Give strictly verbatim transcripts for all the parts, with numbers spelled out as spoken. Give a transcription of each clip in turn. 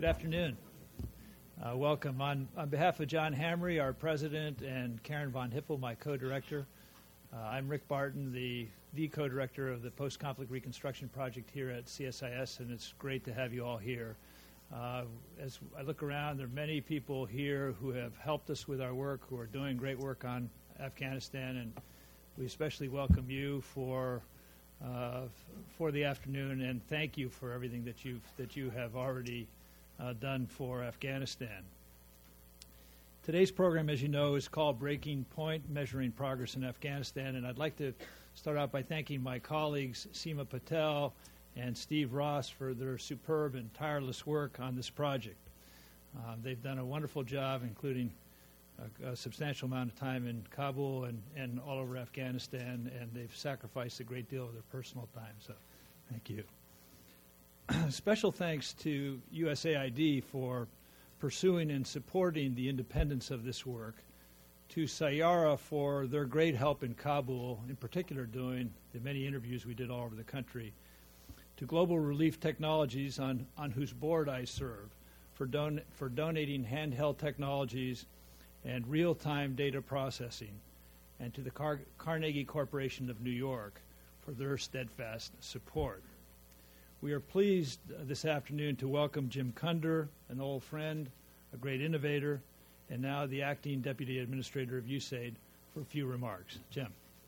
Good afternoon. Uh, welcome. On, on behalf of John Hamre, our president, and Karen Von Hippel, my co-director, uh, I'm Rick Barton, the, the co-director of the Post-Conflict Reconstruction Project here at C S I S, and it's great to have you all here. Uh, as I look around, there are many people here who have helped us with our work, who are doing great work on Afghanistan, and we especially welcome you for uh, for the afternoon, and thank you for everything that you've that you have already uh, done for Afghanistan. Today's program, as you know, is called Breaking Point: Measuring Progress in Afghanistan, and I'd like to start out by thanking my colleagues Seema Patel and Steve Ross for their superb and tireless work on this project. Uh, they've done a wonderful job, including a, a substantial amount of time in Kabul and, and all over Afghanistan, and they've sacrificed a great deal of their personal time, so thank you. Special thanks to U S A I D for pursuing and supporting the independence of this work, to Sayara for their great help in Kabul, in particular doing the many interviews we did all over the country, to Global Relief Technologies, on, on whose board I serve, for, don for donating handheld technologies and real-time data processing, and to the Car Carnegie Corporation of New York for their steadfast support. We are pleased uh, this afternoon to welcome Jim Kunder, an old friend, a great innovator, and now the acting Deputy Administrator of U S A I D, for a few remarks. Jim.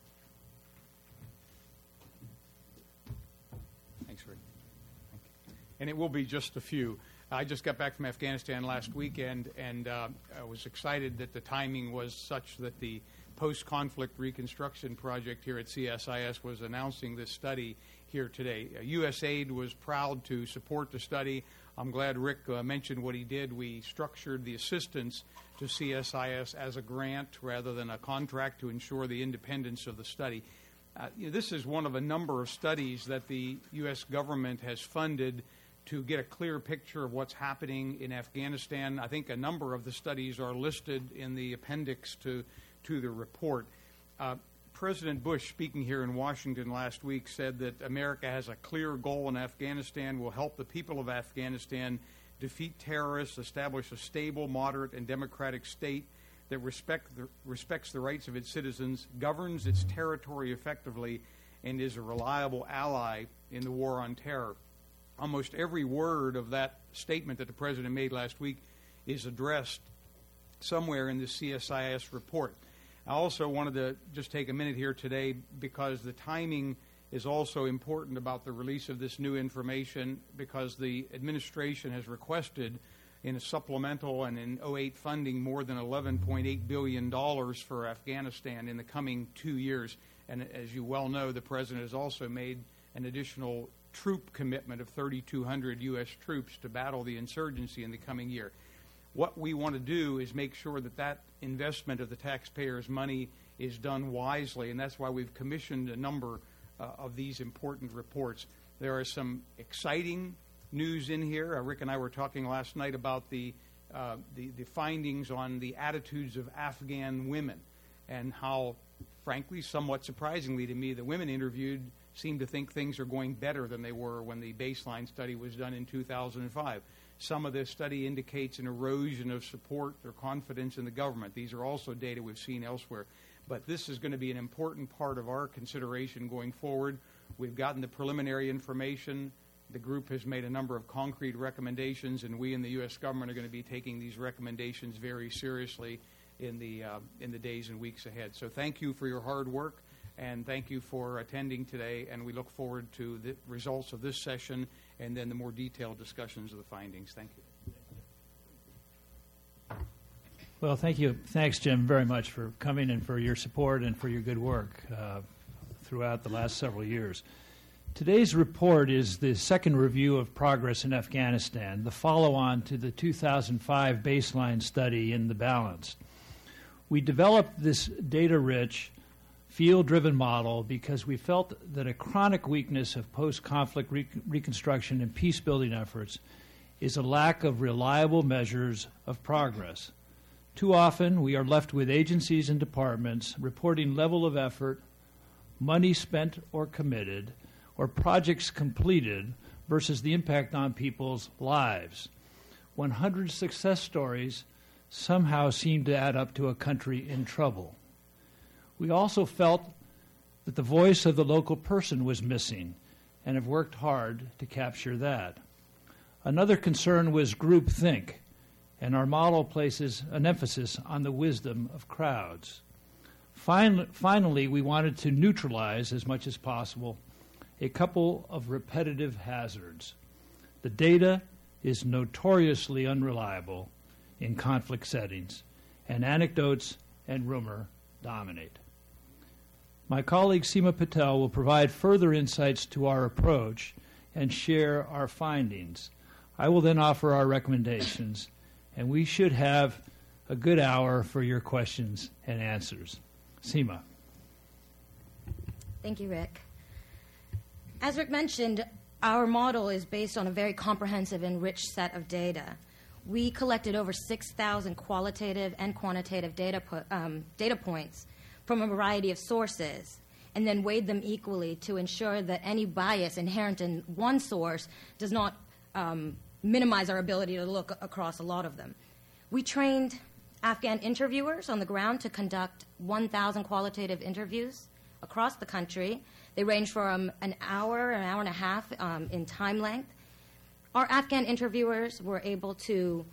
Thanks, Rick. Thank you. And it will be just a few. I just got back from Afghanistan last weekend, and uh, I was excited that the timing was such that the Post-Conflict Reconstruction Project here at C S I S was announcing this study here today. Uh, U S A I D was proud to support the study. I'm glad Rick uh, mentioned what he did. We structured the assistance to C S I S as a grant rather than a contract to ensure the independence of the study. Uh, you know, this is one of a number of studies that the U S government has funded to get a clear picture of what's happening in Afghanistan. I think a number of the studies are listed in the appendix to, to the report. Uh, President Bush, speaking here in Washington last week, said that America has a clear goal in Afghanistan, will help the people of Afghanistan defeat terrorists, establish a stable, moderate, and democratic state that respect the, respects the rights of its citizens, governs its territory effectively, and is a reliable ally in the war on terror. Almost every word of that statement that the President made last week is addressed somewhere in the C S I S report. I also wanted to just take a minute here today because the timing is also important about the release of this new information, because the administration has requested in a supplemental and in oh eight funding more than eleven point eight billion dollars for Afghanistan in the coming two years. And as you well know, the President has also made an additional troop commitment of thirty-two hundred U S troops to battle the insurgency in the coming year. What we want to do is make sure that that investment of the taxpayers' money is done wisely, and that's why we've commissioned a number uh, of these important reports. There are some exciting news in here. Uh, Rick and I were talking last night about the, uh, the, the findings on the attitudes of Afghan women and how, frankly, somewhat surprisingly to me, the women interviewed seem to think things are going better than they were when the baseline study was done in two thousand five. Some of this study indicates an erosion of support or confidence in the government. These are also data we've seen elsewhere. But this is going to be an important part of our consideration going forward. We've gotten the preliminary information. The group has made a number of concrete recommendations, and we in the U S government are going to be taking these recommendations very seriously in the, uh, in the days and weeks ahead. So thank you for your hard work, and thank you for attending today, and we look forward to the results of this session and then the more detailed discussions of the findings. Thank you. Well, thank you. Thanks, Jim, very much for coming and for your support and for your good work uh, throughout the last several years. Today's report is the second review of progress in Afghanistan, the follow-on to the two thousand five baseline study in the Balanced. We developed this data-rich, field-driven model because we felt that a chronic weakness of post-conflict re reconstruction and peace-building efforts is a lack of reliable measures of progress. Too often, we are left with agencies and departments reporting level of effort, money spent or committed, or projects completed versus the impact on people's lives. one hundred success stories somehow seemed to add up to a country in trouble. We also felt that the voice of the local person was missing and have worked hard to capture that. Another concern was groupthink, and our model places an emphasis on the wisdom of crowds. Fin- finally, we wanted to neutralize as much as possible a couple of repetitive hazards. The data is notoriously unreliable in conflict settings, and anecdotes and rumor dominate. My colleague Seema Patel will provide further insights to our approach and share our findings. I will then offer our recommendations, and we should have a good hour for your questions and answers. Seema. Thank you, Rick. As Rick mentioned, our model is based on a very comprehensive and rich set of data. We collected over six thousand qualitative and quantitative data, po- um, data points from a variety of sources, and then weighed them equally to ensure that any bias inherent in one source does not um, minimize our ability to look across a lot of them. We trained Afghan interviewers on the ground to conduct one thousand qualitative interviews across the country. They range from an hour, an hour and a half um, in time length. Our Afghan interviewers were able to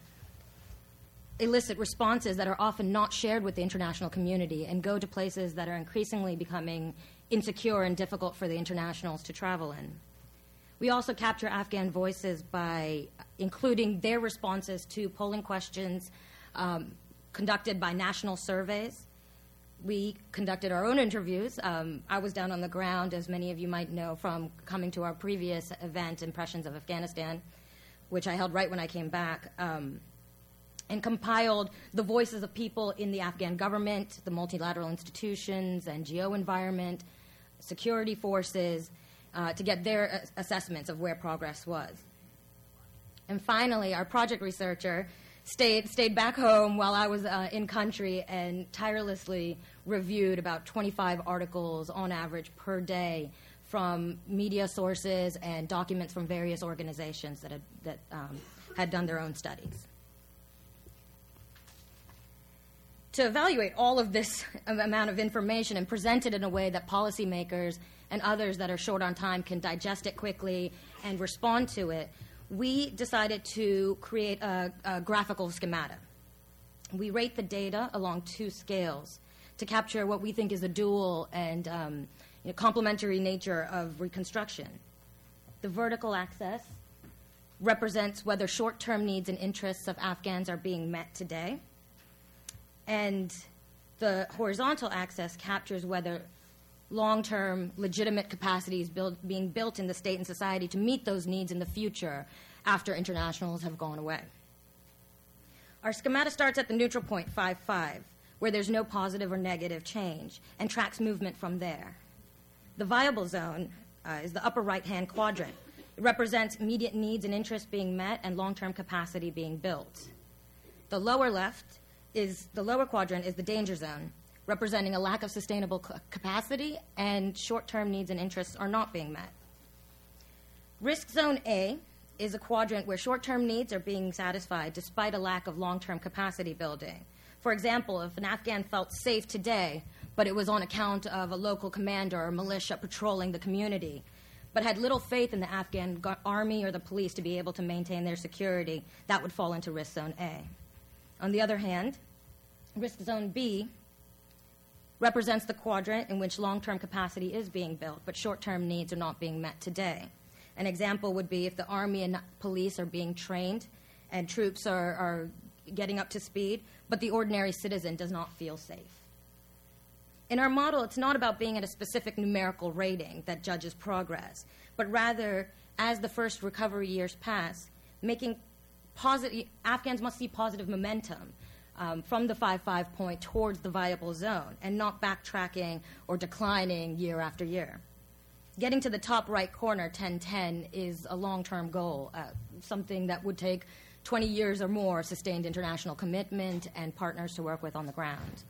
elicit responses that are often not shared with the international community and go to places that are increasingly becoming insecure and difficult for the internationals to travel in. We also capture Afghan voices by including their responses to polling questions um, conducted by national surveys. We conducted our own interviews. Um, I was down on the ground, as many of you might know from coming to our previous event, Impressions of Afghanistan, which I held right when I came back, um, and compiled the voices of people in the Afghan government, the multilateral institutions, N G O environment, security forces, uh, to get their uh, assessments of where progress was. And finally, our project researcher stayed, stayed back home while I was uh, in country and tirelessly reviewed about twenty-five articles on average per day from media sources and documents from various organizations that had, that, um, had done their own studies. To evaluate all of this amount of information and present it in a way that policymakers and others that are short on time can digest it quickly and respond to it, we decided to create a, a graphical schemata. We rate the data along two scales to capture what we think is a dual and um, you know, complementary nature of reconstruction. The vertical axis represents whether short-term needs and interests of Afghans are being met today, and the horizontal axis captures whether long-term legitimate capacities build, being built in the state and society to meet those needs in the future after internationals have gone away. Our schemata starts at the neutral point, five five, where there's no positive or negative change, and tracks movement from there. The viable zone uh, is the upper right-hand quadrant. It represents immediate needs and interests being met and long-term capacity being built. The lower left is, the lower quadrant is the danger zone, representing a lack of sustainable c- capacity and short-term needs and interests are not being met. Risk zone A is a quadrant where short-term needs are being satisfied despite a lack of long-term capacity building. For example, if an Afghan felt safe today, but it was on account of a local commander or militia patrolling the community, but had little faith in the Afghan go- army or the police to be able to maintain their security, that would fall into risk zone A. On the other hand, risk zone B represents the quadrant in which long-term capacity is being built, but short-term needs are not being met today. An example would be if the Army and police are being trained and troops are, are getting up to speed, but the ordinary citizen does not feel safe. In our model, it's not about being at a specific numerical rating that judges progress, but rather, as the first recovery years pass, making positive, Afghans must see positive momentum Um, from the five five point towards the viable zone and not backtracking or declining year after year. Getting to the top right corner, ten ten, is a long-term goal, uh, something that would take twenty years or more sustained international commitment and partners to work with on the ground.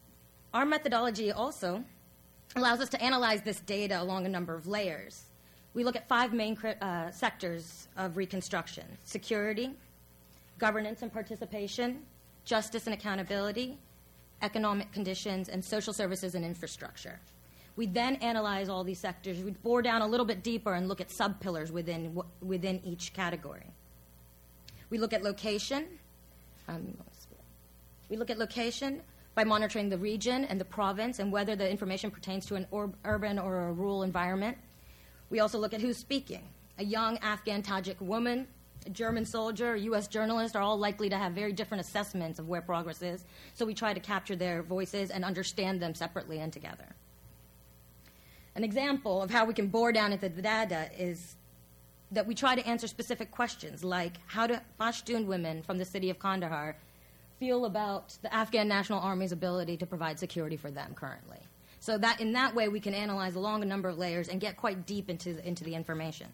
Our methodology also allows us to analyze this data along a number of layers. We look at five main uh, sectors of reconstruction: security, governance and participation, justice and accountability, economic conditions, and social services and infrastructure. We then analyze all these sectors. We bore down a little bit deeper and look at sub-pillars within, within each category. We look at location. Um, we look at location by monitoring the region and the province and whether the information pertains to an ur- urban or a rural environment. We also look at who's speaking. A young Afghan Tajik woman, a German soldier, a U S journalist are all likely to have very different assessments of where progress is, so we try to capture their voices and understand them separately and together. An example of how we can bore down into the data is that we try to answer specific questions like, how do Pashtun women from the city of Kandahar feel about the Afghan National Army's ability to provide security for them currently? So that in that way we can analyze along a number of layers and get quite deep into the, into the information.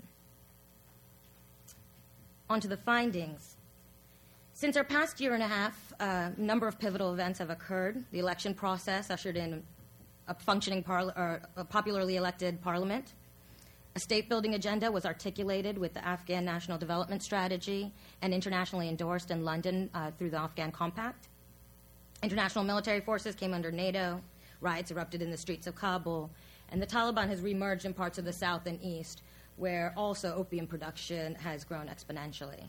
On to the findings. Since our past year and a half, a number of pivotal events have occurred. The election process ushered in a functioning, parla- or a popularly elected parliament. A state-building agenda was articulated with the Afghan National Development Strategy and internationally endorsed in London uh, through the Afghan Compact. International military forces came under NATO. Riots erupted in the streets of Kabul. And the Taliban has reemerged in parts of the south and east, where also opium production has grown exponentially.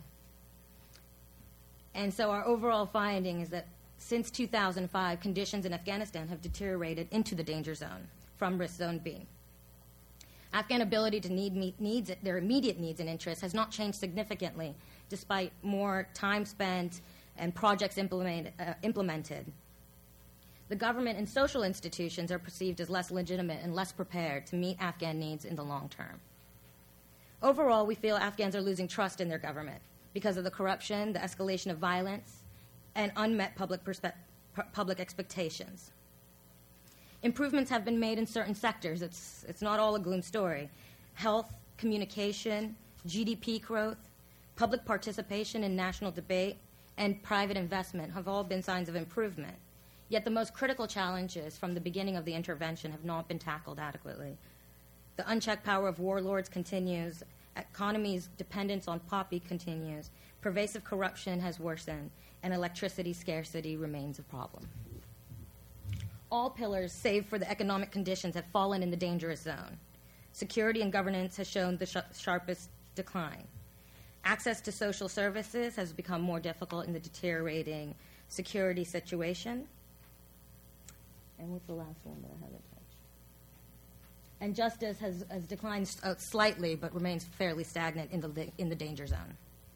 And so our overall finding is that since two thousand five, conditions in Afghanistan have deteriorated into the danger zone from risk zone B. Afghan ability to need meet needs, their immediate needs and interests has not changed significantly, despite more time spent and projects implement, uh, implemented. The government and social institutions are perceived as less legitimate and less prepared to meet Afghan needs in the long term. Overall, we feel Afghans are losing trust in their government because of the corruption, the escalation of violence, and unmet public, perspe- public expectations. Improvements have been made in certain sectors. It's, it's not all a gloom story. Health, communication, G D P growth, public participation in national debate, and private investment have all been signs of improvement. Yet the most critical challenges from the beginning of the intervention have not been tackled adequately. The unchecked power of warlords continues, economy's dependence on poppy continues, pervasive corruption has worsened, and electricity scarcity remains a problem. All pillars, save for the economic conditions, have fallen in the dangerous zone. Security and governance has shown the sh- sharpest decline. Access to social services has become more difficult in the deteriorating security situation. And what's the last one that I haven't touched? And justice has, has declined uh, slightly, but remains fairly stagnant in the, in the danger zone.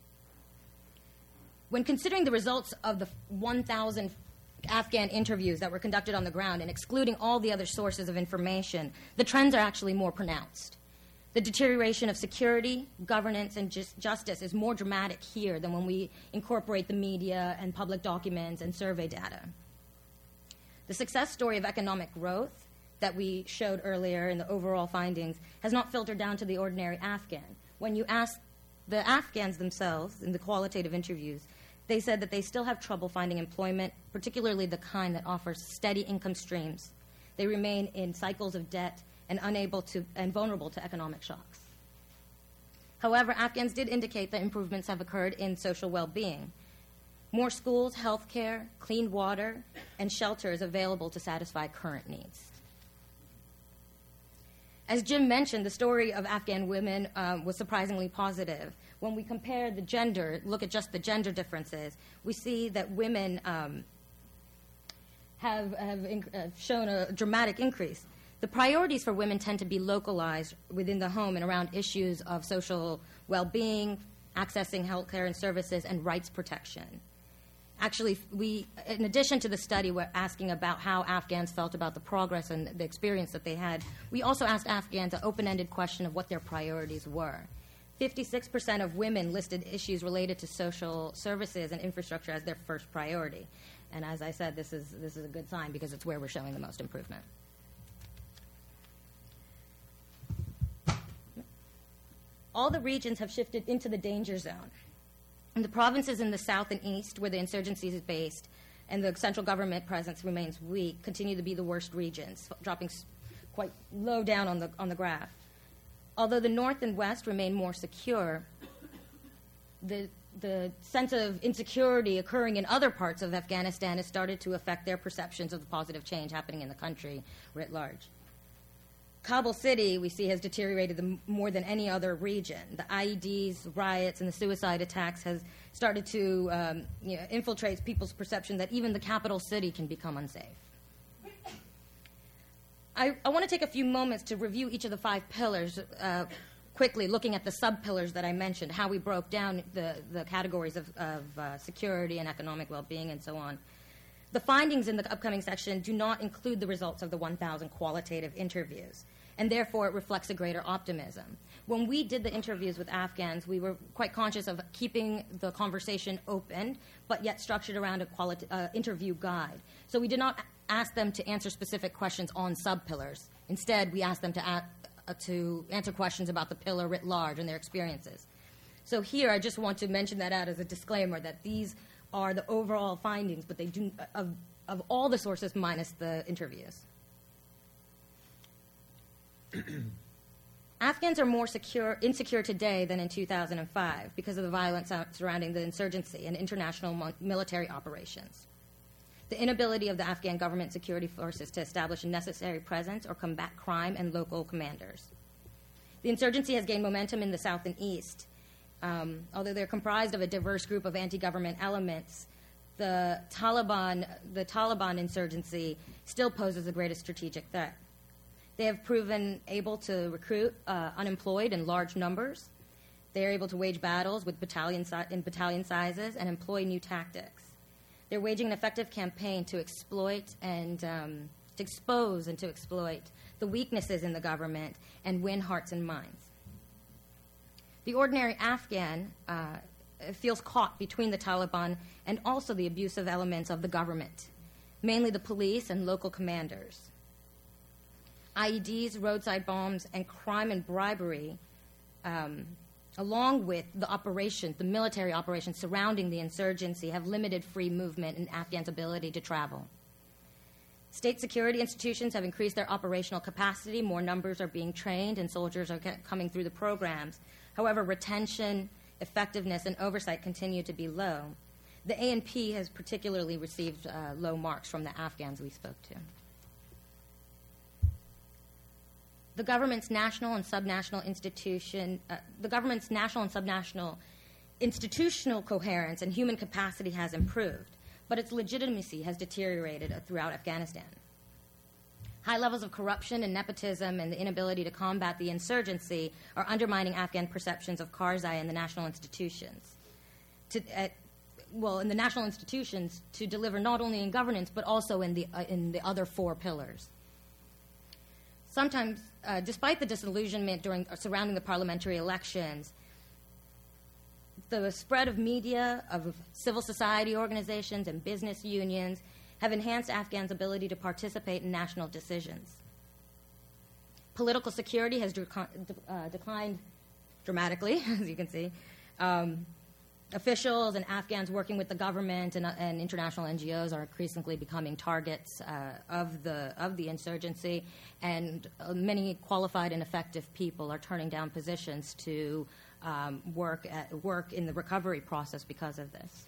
When considering the results of the one thousand Afghan interviews that were conducted on the ground and excluding all the other sources of information, the trends are actually more pronounced. The deterioration of security, governance, and just justice is more dramatic here than when we incorporate the media and public documents and survey data. The success story of economic growth that we showed earlier in the overall findings has not filtered down to the ordinary Afghan. When you ask the Afghans themselves in the qualitative interviews, they said that they still have trouble finding employment, particularly the kind that offers steady income streams. They remain in cycles of debt and unable to and vulnerable to economic shocks. However, Afghans did indicate that improvements have occurred in social well-being. More schools, health care, clean water, and shelters available to satisfy current needs. As Jim mentioned, the story of Afghan women um, was surprisingly positive. When we compare the gender, look at just the gender differences, we see that women um, have, have inc- uh, shown a dramatic increase. The priorities for women tend to be localized within the home and around issues of social well-being, accessing health care and services, and rights protection. Actually, we, in addition to the study, we're asking about how Afghans felt about the progress and the experience that they had. We also asked Afghans an open-ended question of what their priorities were. fifty-six percent of women listed issues related to social services and infrastructure as their first priority. And as I said, this is, this is a good sign because it's where we're showing the most improvement. All the regions have shifted into the danger zone. And the provinces in the south and east, where the insurgency is based and the central government presence remains weak, continue to be the worst regions, dropping quite low down on the, on the graph. Although the North and West remain more secure, the, the sense of insecurity occurring in other parts of Afghanistan has started to affect their perceptions of the positive change happening in the country writ large. Kabul City, we see, has deteriorated the, more than any other region. The I E Ds, riots, and the suicide attacks has started to um, you know, infiltrate people's perception that even the capital city can become unsafe. I, I want to take a few moments to review each of the five pillars uh, quickly, looking at the sub-pillars that I mentioned, how we broke down the, the categories of, of uh, security and economic well-being and so on. The findings in the upcoming section do not include the results of the one thousand qualitative interviews, and therefore it reflects a greater optimism. When we did the interviews with Afghans, we were quite conscious of keeping the conversation open, but yet structured around a quality, uh, interview guide. So we did not ask them to answer specific questions on sub-pillars. Instead, we asked them to, a- uh, to answer questions about the pillar writ large and their experiences. So here, I just want to mention that out as a disclaimer, that these are the overall findings, but they do of, of all the sources minus the interviews. Afghans are more secure, insecure today than in two thousand five because of the violence surrounding the insurgency and international mo- military operations. The inability of the Afghan government security forces to establish a necessary presence or combat crime and local commanders. The insurgency has gained momentum in the south and east. Um, although they're comprised of a diverse group of anti-government elements, the Taliban, the Taliban insurgency still poses the greatest strategic threat. They have proven able to recruit uh, unemployed in large numbers. They are able to wage battles with battalion si- in battalion sizes and employ new tactics. They're waging an effective campaign to exploit and um, to expose and to exploit the weaknesses in the government and win hearts and minds. The ordinary Afghan uh, feels caught between the Taliban and also the abusive elements of the government, mainly the police and local commanders. I E Ds, roadside bombs, and crime and bribery, um, along with the operations, the military operations surrounding the insurgency, have limited free movement and Afghans' ability to travel. State security institutions have increased their operational capacity. More numbers are being trained, and soldiers are coming through the programs. However, retention, effectiveness, and oversight continue to be low. The A N P has particularly received uh, low marks from the Afghans we spoke to. The government's national and subnational institution, uh, the government's national and subnational institutional coherence and human capacity has improved, but its legitimacy has deteriorated throughout Afghanistan. High levels of corruption and nepotism and the inability to combat the insurgency are undermining Afghan perceptions of Karzai and the national institutions. To, uh, well, in the national institutions to deliver not only in governance but also in the uh, in the other four pillars. Sometimes, uh, despite the disillusionment during uh, surrounding the parliamentary elections, the spread of media, of civil society organizations, and business unions have enhanced Afghans' ability to participate in national decisions. Political security has de- uh, declined dramatically, as you can see. Um, officials and Afghans working with the government and, uh, and international N G Os are increasingly becoming targets uh, of the of the insurgency, and uh, many qualified and effective people are turning down positions to um, work at, work in the recovery process because of this.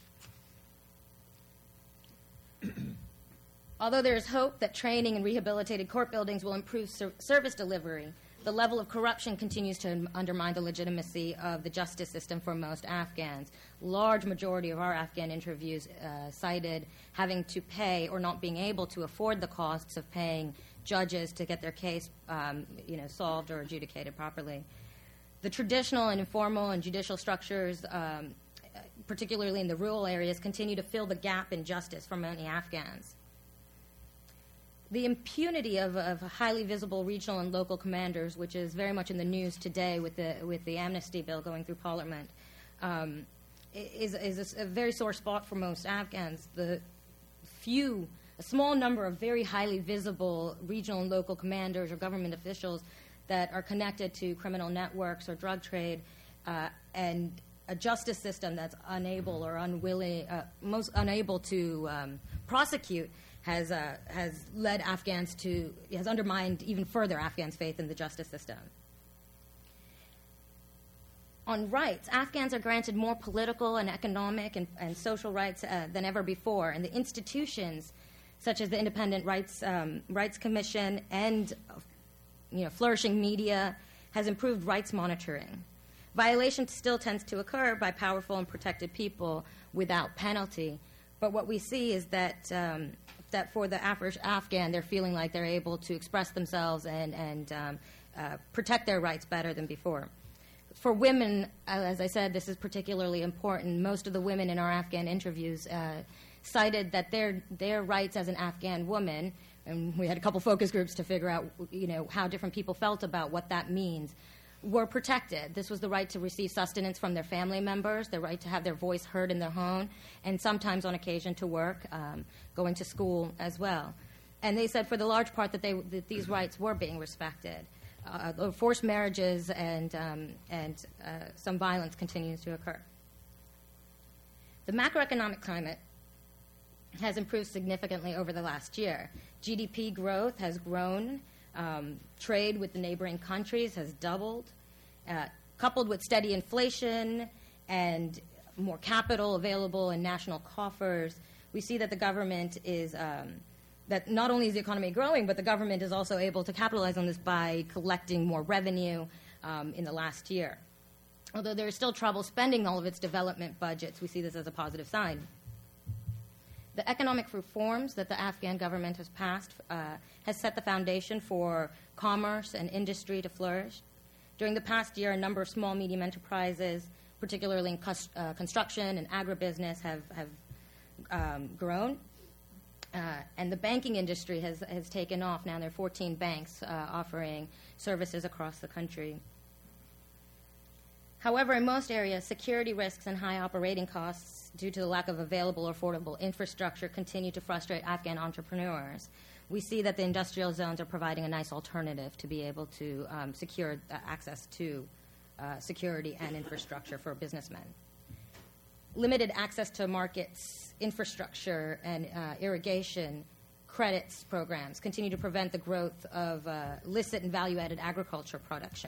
Although there is hope that training and rehabilitated court buildings will improve ser- service delivery, the level of corruption continues to undermine the legitimacy of the justice system for most Afghans. Large majority of our Afghan interviews uh, cited having to pay or not being able to afford the costs of paying judges to get their case um, you know, solved or adjudicated properly. The traditional and informal and judicial structures, um, particularly in the rural areas, continue to fill the gap in justice for many Afghans. The impunity of, of highly visible regional and local commanders, which is very much in the news today with the with the amnesty bill going through Parliament, um, is, is a, a very sore spot for most Afghans. The few, a small number of very highly visible regional and local commanders or government officials that are connected to criminal networks or drug trade, uh, and a justice system that's unable or unwilling, uh, most unable to um, prosecute, has uh, has led Afghans to, has undermined even further Afghans' faith in the justice system. On rights, Afghans are granted more political and economic and, and social rights uh, than ever before, and the institutions such as the Independent Rights, um, Rights Commission and you know, flourishing media has improved rights monitoring. Violation still tends to occur by powerful and protected people without penalty, but what we see is that um, that for the average Afghan, they're feeling like they're able to express themselves and, and um, uh, protect their rights better than before. For women, uh, as I said, this is particularly important. Most of the women in our Afghan interviews uh, cited that their their rights as an Afghan woman, and we had a couple focus groups to figure out, you know, how different people felt about what that means, were protected. This was the right to receive sustenance from their family members, the right to have their voice heard in their home, and sometimes on occasion to work, um, going to school as well. And they said for the large part that, they, that these rights were being respected. Uh, forced marriages and, um, and uh, some violence continues to occur. The macroeconomic climate has improved significantly over the last year. G D P growth has grown. Um, trade with the neighboring countries has doubled. Uh, coupled with steady inflation and more capital available in national coffers, we see that the government is um, that not only is the economy growing, but the government is also able to capitalize on this by collecting more revenue um, in the last year. Although there is still trouble spending all of its development budgets, we see this as a positive sign. The economic reforms that the Afghan government has passed uh, has set the foundation for commerce and industry to flourish. During the past year, a number of small, medium enterprises, particularly in cus- uh, construction and agribusiness, have, have um, grown. Uh, and the banking industry has, has taken off. Now there are fourteen banks uh, offering services across the country. However, in most areas, security risks and high operating costs due to the lack of available or affordable infrastructure continue to frustrate Afghan entrepreneurs. We see that the industrial zones are providing a nice alternative to be able to um, secure uh, access to uh, security and infrastructure for businessmen. Limited access to markets, infrastructure, and uh, irrigation credits programs continue to prevent the growth of uh, illicit and value-added agriculture production.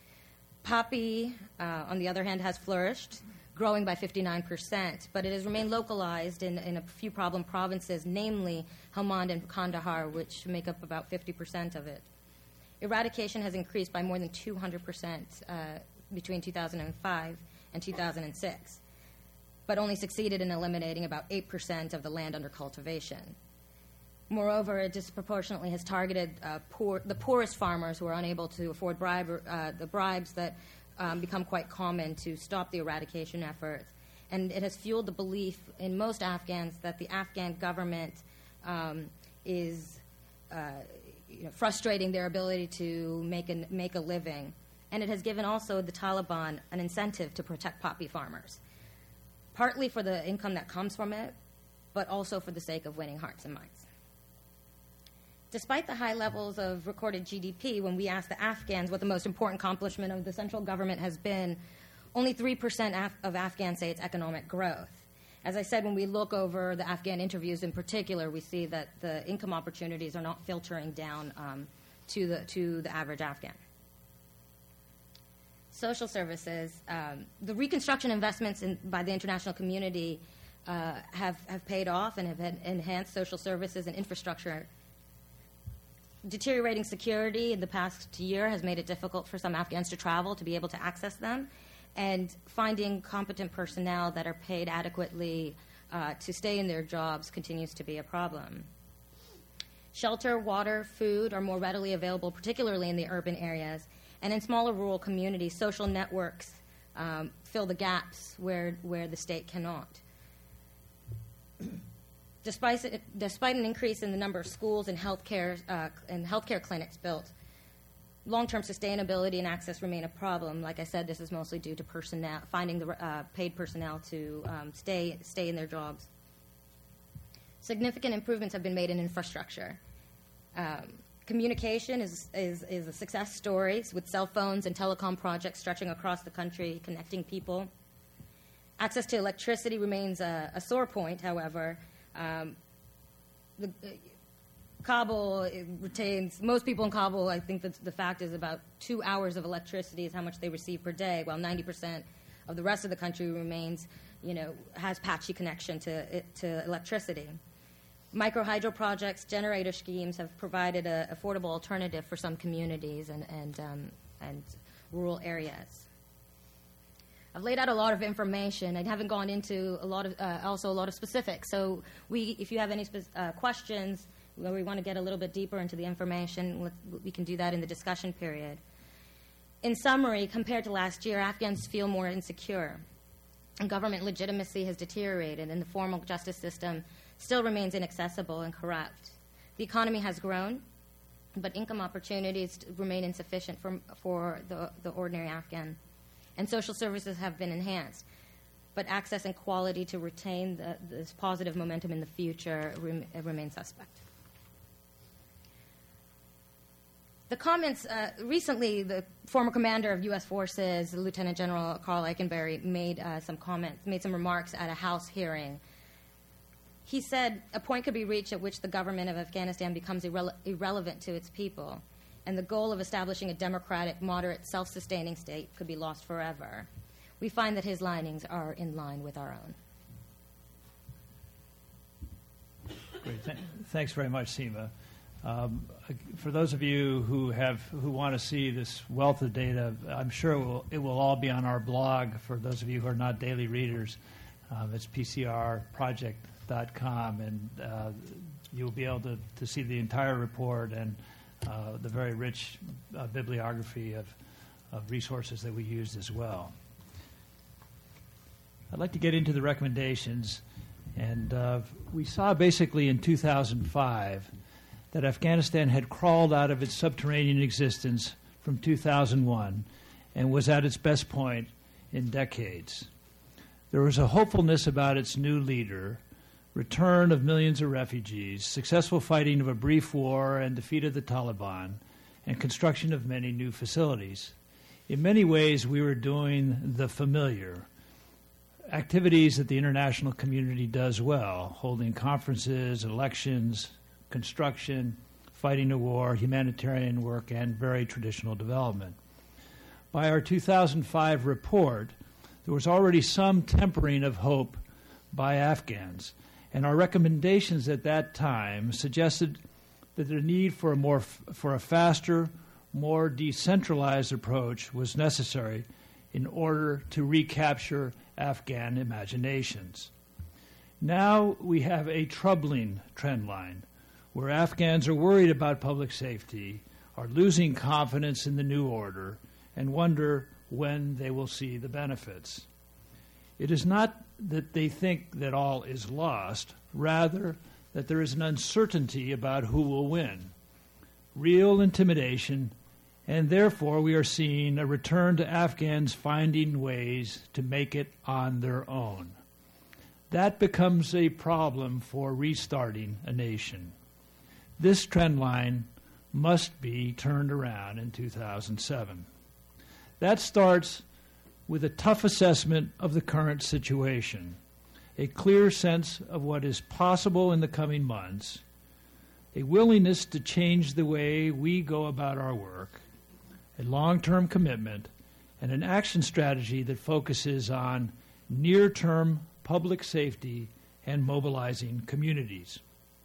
Poppy, uh, on the other hand, has flourished, growing by fifty-nine percent, but it has remained localized in, in a few problem provinces, namely Helmand and Kandahar, which make up about fifty percent of it. Eradication has increased by more than two hundred percent uh, between two thousand five and two thousand six, but only succeeded in eliminating about eight percent of the land under cultivation. Moreover, it disproportionately has targeted uh, poor, the poorest farmers who are unable to afford bribe, uh, the bribes that um, become quite common to stop the eradication efforts. And it has fueled the belief in most Afghans that the Afghan government um, is uh, you know, frustrating their ability to make a, make a living. And it has given also the Taliban an incentive to protect poppy farmers, partly for the income that comes from it, but also for the sake of winning hearts and minds. Despite the high levels of recorded G D P, when we ask the Afghans what the most important accomplishment of the central government has been, only three percent Af- of Afghans say it's economic growth. As I said, when we look over the Afghan interviews in particular, we see that the income opportunities are not filtering down um, to, the, to the average Afghan. Social services, um, the reconstruction investments in, by the international community uh, have, have paid off and have had enhanced social services and infrastructure. Deteriorating security in the past year has made it difficult for some Afghans to travel to be able to access them, and finding competent personnel that are paid adequately uh, to stay in their jobs continues to be a problem. Shelter, water, food are more readily available, particularly in the urban areas, and in smaller rural communities, social networks um, fill the gaps where, where the state cannot. Despite, despite an increase in the number of schools and healthcare, uh, and healthcare clinics built, long-term sustainability and access remain a problem. Like I said, this is mostly due to personnel, finding the uh, paid personnel to um, stay, stay in their jobs. Significant improvements have been made in infrastructure. Um, communication is, is, is a success story with cell phones and telecom projects stretching across the country, connecting people. Access to electricity remains a, a sore point, however. Um, the, Kabul it retains, most people in Kabul, I think that the fact is about two hours of electricity is how much they receive per day, while ninety percent of the rest of the country remains, you know, has patchy connection to, to electricity. Microhydro projects, generator schemes have provided an affordable alternative for some communities and, and, um, and rural areas. I've laid out a lot of information. I haven't gone into a lot of, uh, also a lot of specifics. So we, if you have any spe- uh, questions where we want to get a little bit deeper into the information, let's, we can do that in the discussion period. In summary, compared to last year, Afghans feel more insecure. And government legitimacy has deteriorated, and the formal justice system still remains inaccessible and corrupt. The economy has grown, but income opportunities remain insufficient for, for the, the ordinary Afghan. And social services have been enhanced, but access and quality to retain the, this positive momentum in the future rem, remain suspect. The comments, uh, recently the former commander of U S forces, Lieutenant General Carl Eikenberry, made uh, some comments, made some remarks at a House hearing. He said a point could be reached at which the government of Afghanistan becomes irre- irrelevant to its people, and the goal of establishing a democratic, moderate, self-sustaining state could be lost forever. We find that his linings are in line with our own. Great. Th- thanks very much, Seema. Um, for those of you who have who want to see this wealth of data, I'm sure it will, it will all be on our blog. For those of you who are not daily readers, um, it's P C R project dot com, and uh, you'll be able to, to see the entire report and uh, the very rich uh, bibliography of, of resources that we used as well. I'd like to get into the recommendations, and uh, we saw basically in two thousand five that Afghanistan had crawled out of its subterranean existence from two thousand one and was at its best point in decades. There was a hopefulness about its new leader, return of millions of refugees, successful fighting of a brief war and defeat of the Taliban, and construction of many new facilities. In many ways, we were doing the familiar, activities that the international community does well, holding conferences, elections, construction, fighting a war, humanitarian work, and very traditional development. By our two thousand five report, there was already some tempering of hope by Afghans, and our recommendations at that time suggested that the need for a more for a faster, more decentralized approach was necessary in order to recapture Afghan imaginations. Now we have a troubling trend line where Afghans are worried about public safety, are losing confidence in the new order, and wonder when they will see the benefits. It is not that they think that all is lost, rather that there is an uncertainty about who will win, real intimidation, and therefore we are seeing a return to Afghans finding ways to make it on their own. That becomes a problem for restarting a nation. This trend line must be turned around in two thousand seven. That starts with a tough assessment of the current situation, a clear sense of what is possible in the coming months, a willingness to change the way we go about our work, a long-term commitment, and an action strategy that focuses on near-term public safety and mobilizing communities.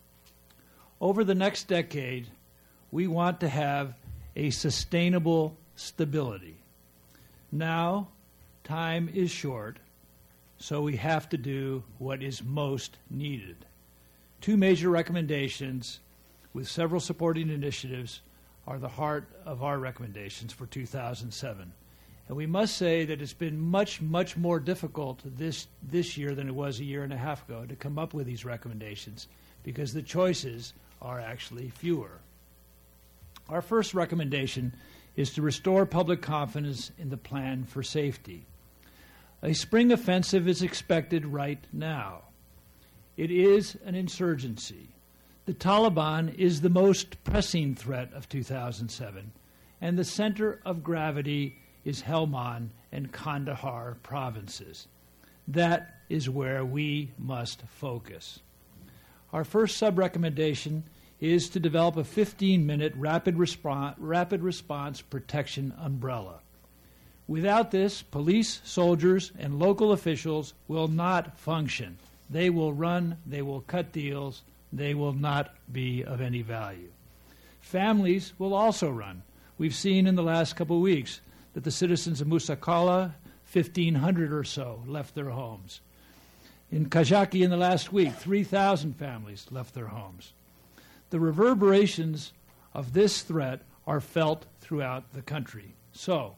Over the next decade, we want to have a sustainable stability. Now, time is short, so we have to do what is most needed. Two major recommendations with several supporting initiatives are the heart of our recommendations for two thousand seven. And we must say that it's been much, much more difficult this, this year than it was a year and a half ago to come up with these recommendations because the choices are actually fewer. Our first recommendation is to restore public confidence in the plan for safety. A spring offensive is expected right now. It is an insurgency. The Taliban is the most pressing threat of two thousand seven, and the center of gravity is Helmand and Kandahar provinces. That is where we must focus. Our first sub-recommendation is to develop a fifteen-minute rapid response, rapid response protection umbrella. Without this, police, soldiers, and local officials will not function. They will run, they will cut deals, they will not be of any value. Families will also run. We've seen in the last couple of weeks that the citizens of Musakala, fifteen hundred or so, left their homes. In Kajaki in the last week, three thousand families left their homes. The reverberations of this threat are felt throughout the country. So,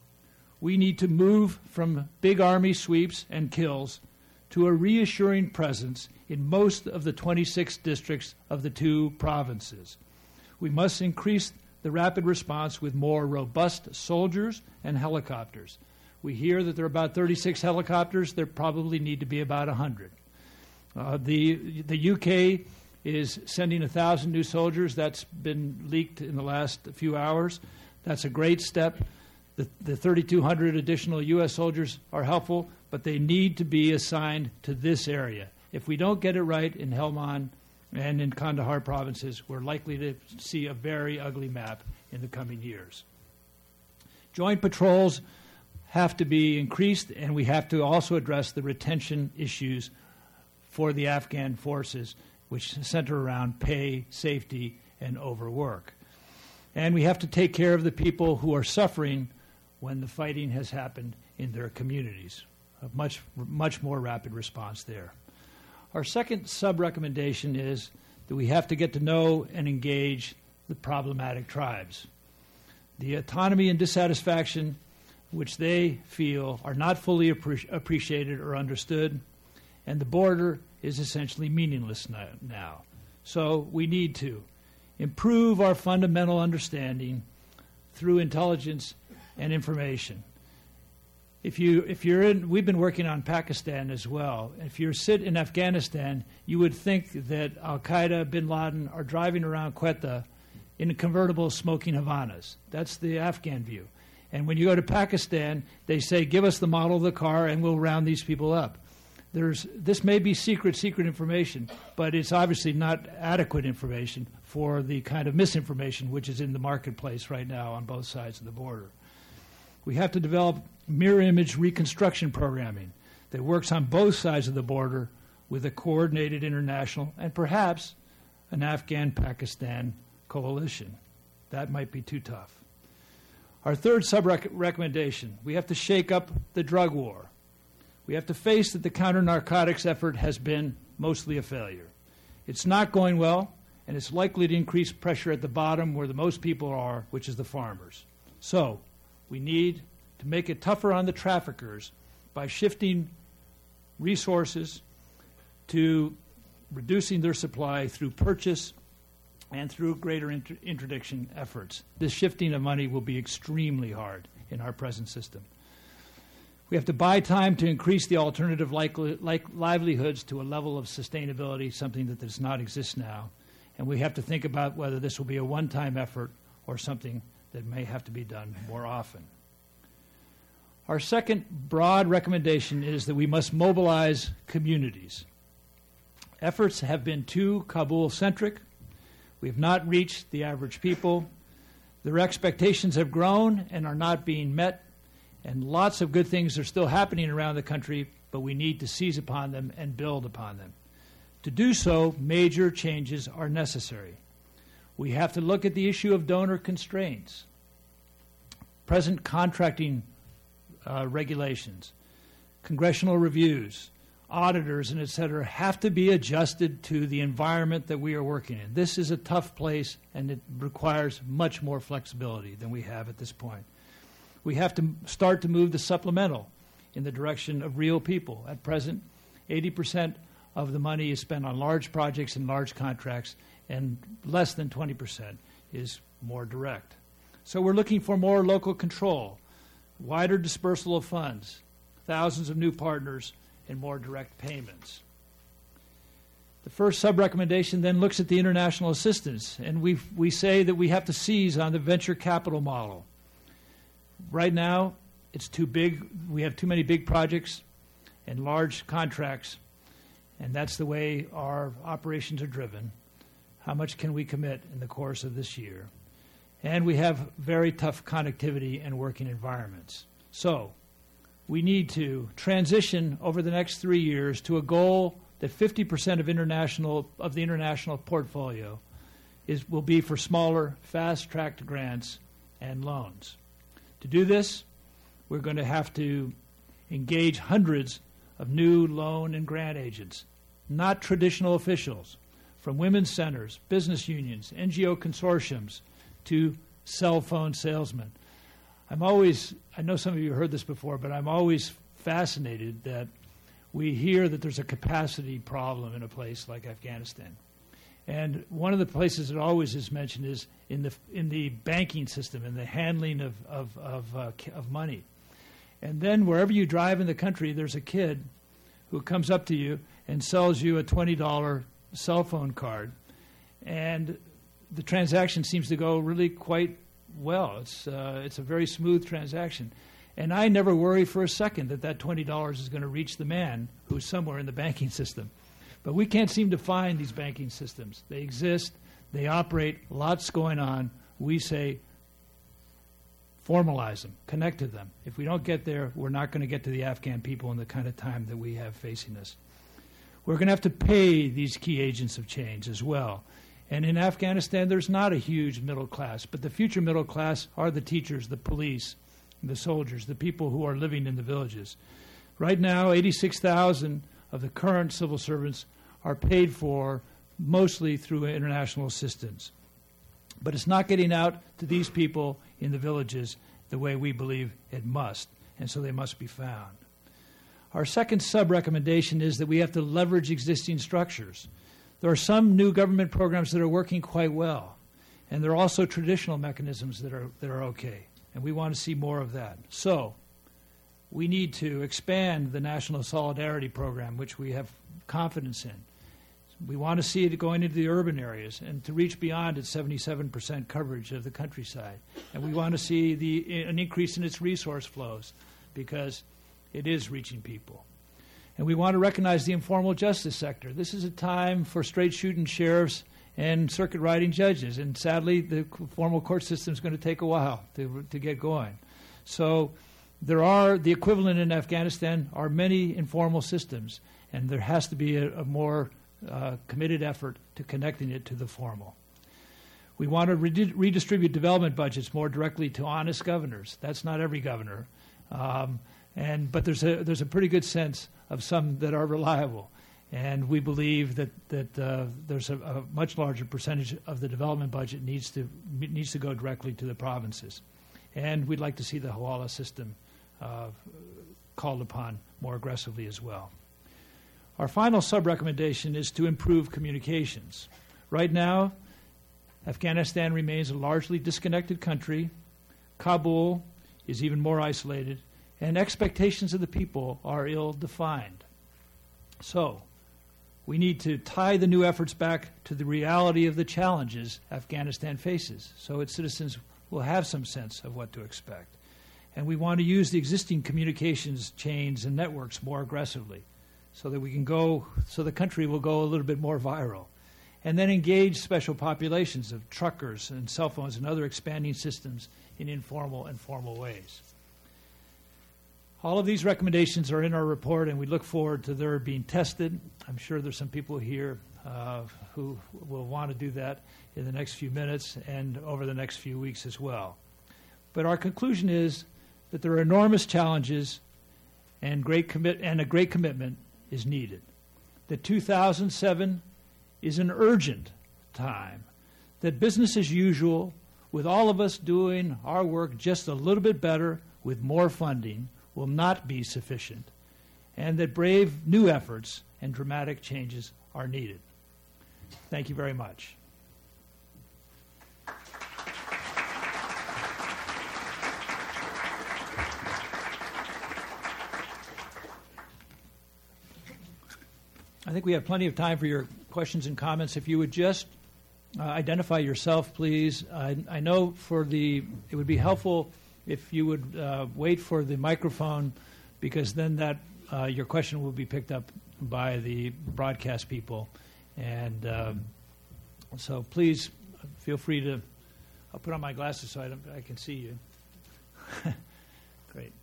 we need to move from big army sweeps and kills to a reassuring presence in most of the twenty-six districts of the two provinces. We must increase the rapid response with more robust soldiers and helicopters. We hear that there are about thirty-six helicopters. There probably need to be about one hundred. Uh, the, the U K is sending one thousand new soldiers. That's been leaked in the last few hours. That's a great step. The, the thirty-two hundred additional U S soldiers are helpful, but they need to be assigned to this area. If we don't get it right in Helmand and in Kandahar provinces, we're likely to see a very ugly map in the coming years. Joint patrols have to be increased, and we have to also address the retention issues for the Afghan forces, which center around pay, safety, and overwork. And we have to take care of the people who are suffering when the fighting has happened in their communities. A much, much more rapid response there. Our second sub-recommendation is that we have to get to know and engage the problematic tribes. The autonomy and dissatisfaction which they feel are not fully appre- appreciated or understood, and the border is essentially meaningless now. So we need to improve our fundamental understanding through intelligence and information. If you, if you're in, we've been working on Pakistan as well. If you sit in Afghanistan, you would think that Al-Qaeda, bin Laden are driving around Quetta in convertibles smoking Havanas. That's the Afghan view. And when you go to Pakistan, they say, give us the model of the car and we'll round these people up. There's, this may be secret, secret information, but it's obviously not adequate information for the kind of misinformation which is in the marketplace right now on both sides of the border. We have to develop mirror image reconstruction programming that works on both sides of the border with a coordinated international and perhaps an Afghan-Pakistan coalition. That might be too tough. Our third sub-recommendation, we have to shake up the drug war. We have to face that the counter-narcotics effort has been mostly a failure. It's not going well, and it's likely to increase pressure at the bottom where the most people are, which is the farmers. So, we need to make it tougher on the traffickers by shifting resources to reducing their supply through purchase and through greater inter- interdiction efforts. This shifting of money will be extremely hard in our present system. We have to buy time to increase the alternative likely, like livelihoods to a level of sustainability, something that does not exist now. And we have to think about whether this will be a one-time effort or something that may have to be done more often. Our second broad recommendation is that we must mobilize communities. Efforts have been too Kabul-centric. We have not reached the average people. Their expectations have grown and are not being met, and lots of good things are still happening around the country, but we need to seize upon them and build upon them. To do so, major changes are necessary. We have to look at the issue of donor constraints, present contracting uh, regulations, congressional reviews, auditors, and et cetera, have to be adjusted to the environment that we are working in. This is a tough place, and it requires much more flexibility than we have at this point. We have to start to move the supplemental in the direction of real people. At present, eighty percent of the money is spent on large projects and large contracts, and less than twenty percent is more direct. So we're looking for more local control, wider dispersal of funds, thousands of new partners, and more direct payments. The first sub-recommendation then looks at the international assistance, and we we say that we have to seize on the venture capital model. Right now, it's too big. We have too many big projects and large contracts, and that's the way our operations are driven. How much can we commit in the course of this year? And we have very tough connectivity and working environments. So we need to transition over the next three years to a goal that fifty percent of international of the international portfolio is will be for smaller, fast-tracked grants and loans. To do this, we're going to have to engage hundreds of new loan and grant agents, not traditional officials, from women's centers, business unions, N G O consortiums, to cell phone salesmen. I'm always, I know some of you heard this before, but I'm always fascinated that we hear that there's a capacity problem in a place like Afghanistan. And one of the places that always is mentioned is in the in the banking system, in the handling of of of, uh, of money. And then wherever you drive in the country, there's a kid who comes up to you and sells you a twenty dollar cell phone card, and the transaction seems to go really quite well. It's uh, it's a very smooth transaction. And I never worry for a second that that twenty dollars is going to reach the man who's somewhere in the banking system. But we can't seem to find these banking systems. They exist. They operate. Lots going on. We say formalize them. Connect to them. If we don't get there, we're not going to get to the Afghan people in the kind of time that we have facing us. We're going to have to pay these key agents of change as well. And in Afghanistan, there's not a huge middle class. But the future middle class are the teachers, the police, the soldiers, the people who are living in the villages. Right now, eighty-six thousand of the current civil servants are paid for mostly through international assistance. But it's not getting out to these people in the villages the way we believe it must, and so they must be found. Our second sub-recommendation is that we have to leverage existing structures. There are some new government programs that are working quite well, and there are also traditional mechanisms that are, that are okay, and we want to see more of that. So we need to expand the National Solidarity Program, which we have confidence in. We want to see it going into the urban areas and to reach beyond its seventy-seven percent coverage of the countryside. And we want to see the, an increase in its resource flows because it is reaching people. And we want to recognize the informal justice sector. This is a time for straight-shooting sheriffs and circuit-riding judges. And sadly, the formal court system is going to take a while to, to get going. So there are, the equivalent in Afghanistan are many informal systems, and there has to be a, a more uh, committed effort to connecting it to the formal. We want to re- redistribute development budgets more directly to honest governors. That's not every governor. Um, and but there's a there's a pretty good sense of some that are reliable. And we believe that, that uh, there's a, a much larger percentage of the development budget needs to needs to go directly to the provinces. And we'd like to see the Hawala system uh, called upon more aggressively as well. Our final sub-recommendation is to improve communications. Right now, Afghanistan remains a largely disconnected country. Kabul is even more isolated, and expectations of the people are ill-defined. So, we need to tie the new efforts back to the reality of the challenges Afghanistan faces, so its citizens will have some sense of what to expect. And we want to use the existing communications chains and networks more aggressively so that we can go, so the country will go a little bit more viral. And then engage special populations of truckers and cell phones and other expanding systems in informal and formal ways. All of these recommendations are in our report, and we look forward to their being tested. I'm sure there's some people here uh, who will want to do that in the next few minutes and over the next few weeks as well. But our conclusion is that there are enormous challenges and great commit and a great commitment is needed. That two thousand seven is an urgent time. That business as usual, with all of us doing our work just a little bit better with more funding, will not be sufficient, and that brave new efforts and dramatic changes are needed. Thank you very much. I think we have plenty of time for your questions and comments. If you would just uh, identify yourself, please. I, I know for the it would be helpful if you would uh, wait for the microphone, because then that uh, your question will be picked up by the broadcast people, and um, So please feel free to, I'll put on my glasses so I, don't, I can see you. Great.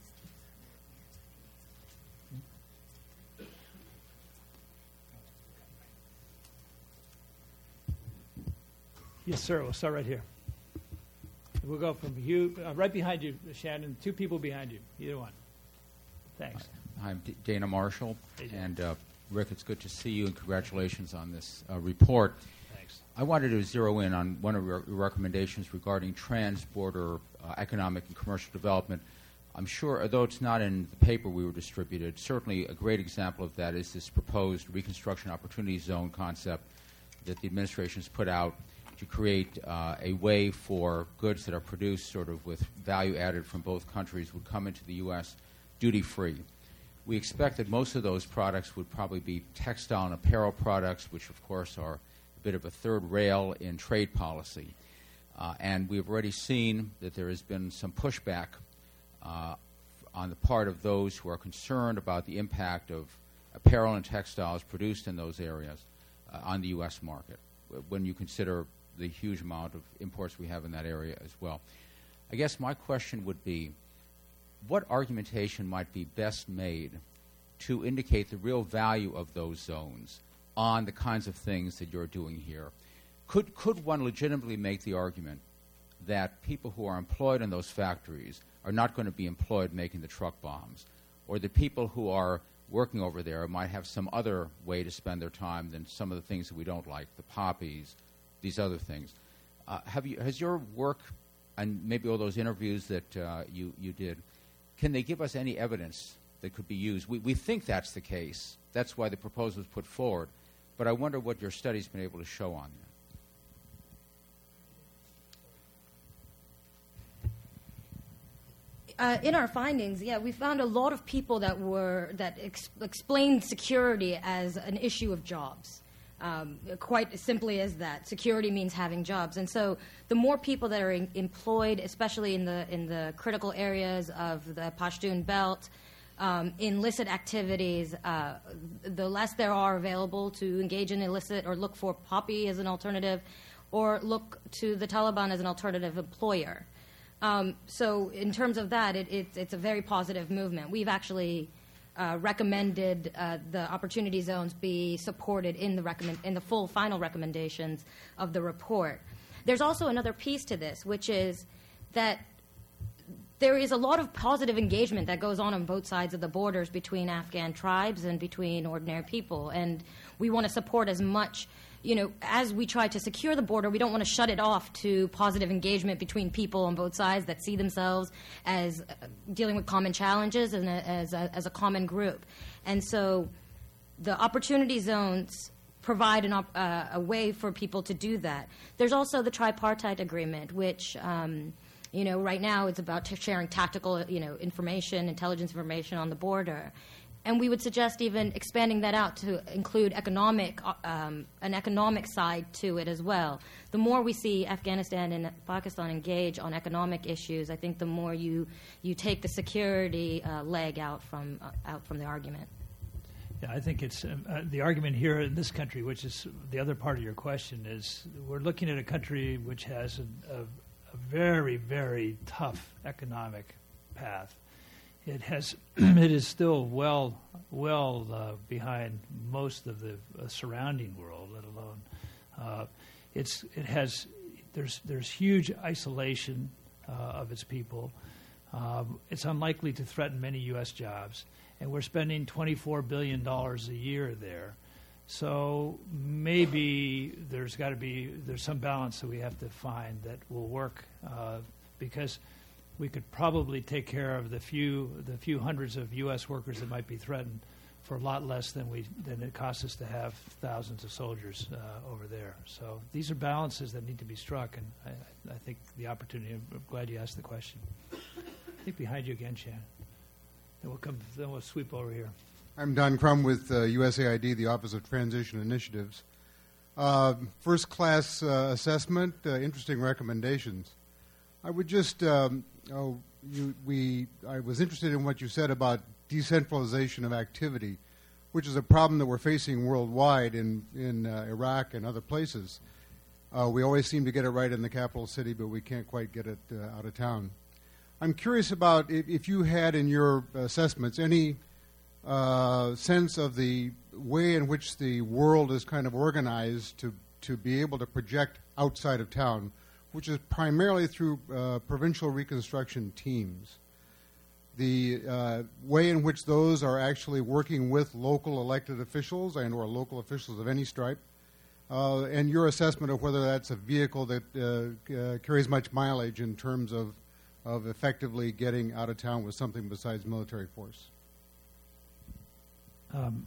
Yes, sir. We'll start right here. We'll go from you, uh, right behind you, Shannon. Two people behind you. Either one. Thanks. Hi, I'm D- Dana Marshall. Hey, Dana. And uh, Rick, it's good to see you, and congratulations on this uh, report. Thanks. I wanted to zero in on one of your recommendations regarding trans-border uh, economic and commercial development. I'm sure, although it's not in the paper we were distributed, certainly a great example of that is this proposed Reconstruction Opportunity Zone concept that the administration has put out to create uh, a way for goods that are produced sort of with value added from both countries would come into the U S duty-free. We expect that most of those products would probably be textile and apparel products, which of course are a bit of a third rail in trade policy. Uh, and we've already seen that there has been some pushback uh, on the part of those who are concerned about the impact of apparel and textiles produced in those areas uh, on the U S market, when you consider the huge amount of imports we have in that area as well. I guess my question would be, what argumentation might be best made to indicate the real value of those zones on the kinds of things that you're doing here? Could, could one legitimately make the argument that people who are employed in those factories are not going to be employed making the truck bombs, or that people who are working over there might have some other way to spend their time than some of the things that we don't like, the poppies, these other things? Uh, have you, has your work and maybe all those interviews that uh, you, you did, can they give us any evidence that could be used? We, we think that's the case. That's why the proposal was put forward. But I wonder what your study's been able to show on that. Uh, in our findings, yeah, we found a lot of people that were that ex- explained security as an issue of jobs. Um, quite simply as that. Security means having jobs. And so the more people that are in, employed, especially in the in the critical areas of the Pashtun Belt, um, in illicit activities, uh, the less there are available to engage in illicit or look for poppy as an alternative, or look to the Taliban as an alternative employer. Um, so in terms of that, it, it, it's a very positive movement. We've actually Uh, recommended uh, the opportunity zones be supported in the recommend in the full final recommendations of the report. There's also another piece to this, which is that there is a lot of positive engagement that goes on on both sides of the borders between Afghan tribes and between ordinary people, and we want to support as much. You know, as we try to secure the border, we don't want to shut it off to positive engagement between people on both sides that see themselves as uh, dealing with common challenges and a, as, a, as a common group. And so the opportunity zones provide an op- uh, a way for people to do that. There's also the tripartite agreement, which, um, you know, right now it's about t- sharing tactical, you know, information, intelligence information on the border. And we would suggest even expanding that out to include economic, um, an economic side to it as well. The more we see Afghanistan and Pakistan engage on economic issues, I think the more you, you take the security uh, leg out from uh, out from the argument. Yeah, I think it's um, uh, the argument here in this country, which is the other part of your question, is we're looking at a country which has a, a, a very, very tough economic path. It has. It is still well, well uh, behind most of the uh, surrounding world, let alone. Uh, it's. It has. There's. There's huge isolation uh, of its people. Um, it's unlikely to threaten many U S jobs, and we're spending twenty-four billion dollars a year there. So maybe there's got to be. There's some balance that we have to find that will work, uh, because we could probably take care of the few the few hundreds of U S workers that might be threatened for a lot less than we than it costs us to have thousands of soldiers uh, over there. So these are balances that need to be struck, and I, I think the opportunity. I'm glad you asked the question. I think behind you again, Shannon. Then we'll come. Then we'll sweep over here. I'm Don Crum with uh, U S A I D, the Office of Transition Initiatives. Uh, first class uh, assessment, uh, interesting recommendations. I would just. Um, Oh, you, we. I was interested in what you said about decentralization of activity, which is a problem that we're facing worldwide in in uh, Iraq and other places. Uh, we always seem to get it right in the capital city, but we can't quite get it uh, out of town. I'm curious about if, if you had in your assessments any uh, sense of the way in which the world is kind of organized to, to be able to project outside of town, which is primarily through uh, provincial reconstruction teams. The uh, way in which those are actually working with local elected officials and or local officials of any stripe, uh, and your assessment of whether that's a vehicle that uh, uh, carries much mileage in terms of, of effectively getting out of town with something besides military force. Um,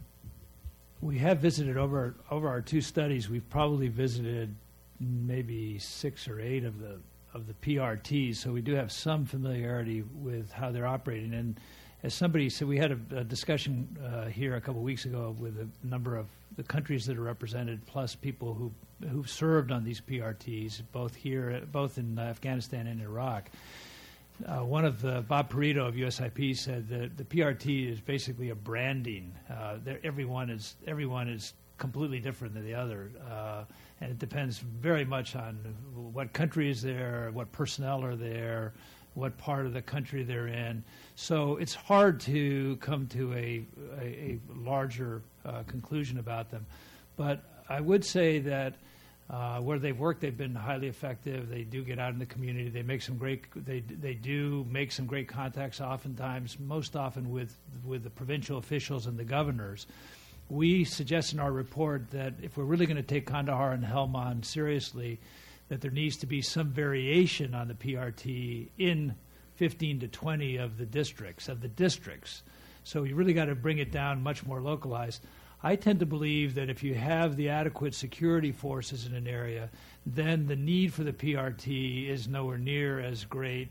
we have visited over over our two studies. We've probably visited maybe six or eight of the of the P R Ts, so we do have some familiarity with how they're operating. And as somebody said, we had a, a discussion uh, here a couple of weeks ago with a number of the countries that are represented, plus people who who've served on these P R Ts, both here, both in Afghanistan and Iraq. Uh, one of the, Bob Perito of U S I P said that the P R T is basically a branding. Uh, everyone is everyone is completely different than the other, uh, and it depends very much on what country is there, what personnel are there, what part of the country they're in. So it's hard to come to a, a, a larger uh, conclusion about them. But I would say that uh, where they've worked, they've been highly effective. They do get out in the community. They make some great. They they do make some great contacts. Oftentimes, most often with with the provincial officials and the governors. We suggest in our report that if we're really going to take Kandahar and Helmand seriously, that there needs to be some variation on the P R T in fifteen to twenty of the districts, of the districts. So you really got to bring it down much more localized. I tend to believe that if you have the adequate security forces in an area, then the need for the P R T is nowhere near as great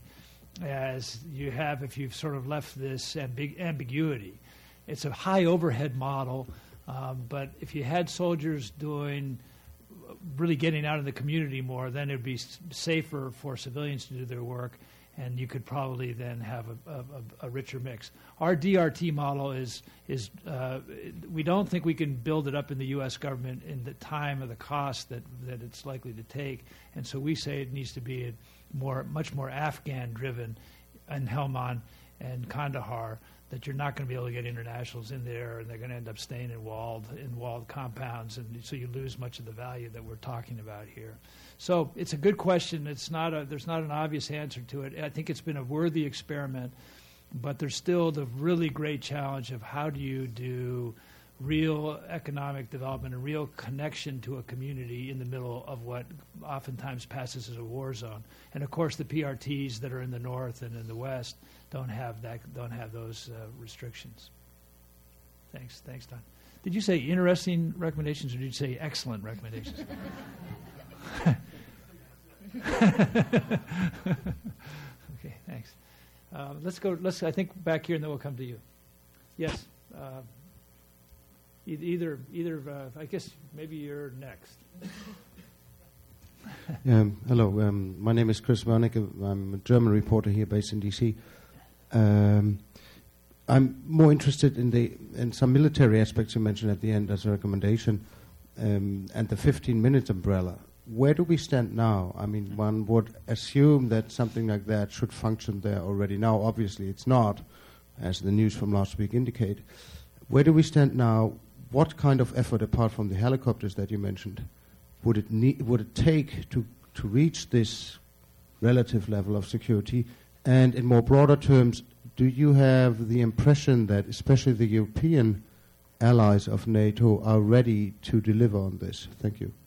as you have if you've sort of left this ambig- ambiguity. It's a high overhead model. Um, but if you had soldiers doing, really getting out in the community more, then it would be s- safer for civilians to do their work, and you could probably then have a, a, a richer mix. Our D R T model is, is uh, we don't think we can build it up in the U S government in the time or the cost that, that it's likely to take, and so we say it needs to be a more, much more Afghan-driven in Helmand and Kandahar, that you're not going to be able to get internationals in there, and they're going to end up staying in walled in walled compounds, and so you lose much of the value that we're talking about here. So it's a good question. It's not a there's not an obvious answer to it. I think it's been a worthy experiment, but there's still the really great challenge of how do you do real economic development and real connection to a community in the middle of what oftentimes passes as a war zone. And of course, the P R Ts that are in the north and in the west don't have that, don't have those uh, restrictions. Thanks, thanks, Don. Did you say interesting recommendations, or did you say excellent recommendations? Okay, thanks. Uh, let's go. Let's. I think back here, and then we'll come to you. Yes. Uh, Either, either. Uh, I guess maybe you're next. Um, hello, um, my name is Chris Wernicke. I'm a German reporter here based in D C. Um, I'm more interested in the in some military aspects you mentioned at the end as a recommendation, um, and the fifteen minute umbrella. Where do we stand now? I mean, one would assume that something like that should function there already now. Obviously, it's not, as the news from last week indicate. Where do we stand now? What kind of effort, apart from the helicopters that you mentioned, would it need, would it take to, to reach this relative level of security? And in more broader terms, do you have the impression that especially the European allies of NATO are ready to deliver on this? Thank you.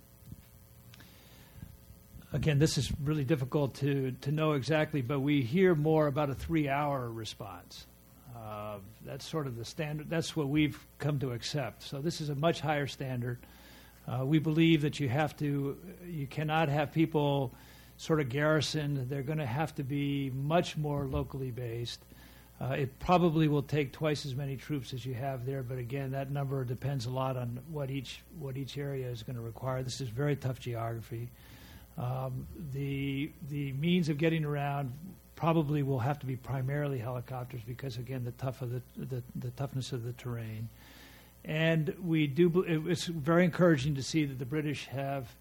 Again, this is really difficult to, to know exactly, but we hear more about a three-hour response. Uh, that's sort of the standard. That's what we've come to accept. So this is a much higher standard. Uh, we believe that you have to, you cannot have people sort of garrisoned. They're going to have to be much more locally based. Uh, it probably will take twice as many troops as you have there, but again, that number depends a lot on what each what each area is going to require. This is very tough geography. Um, the the means of getting around probably will have to be primarily helicopters because, again, the tough of the, the the toughness of the terrain. And we do. It's very encouraging to see that the British have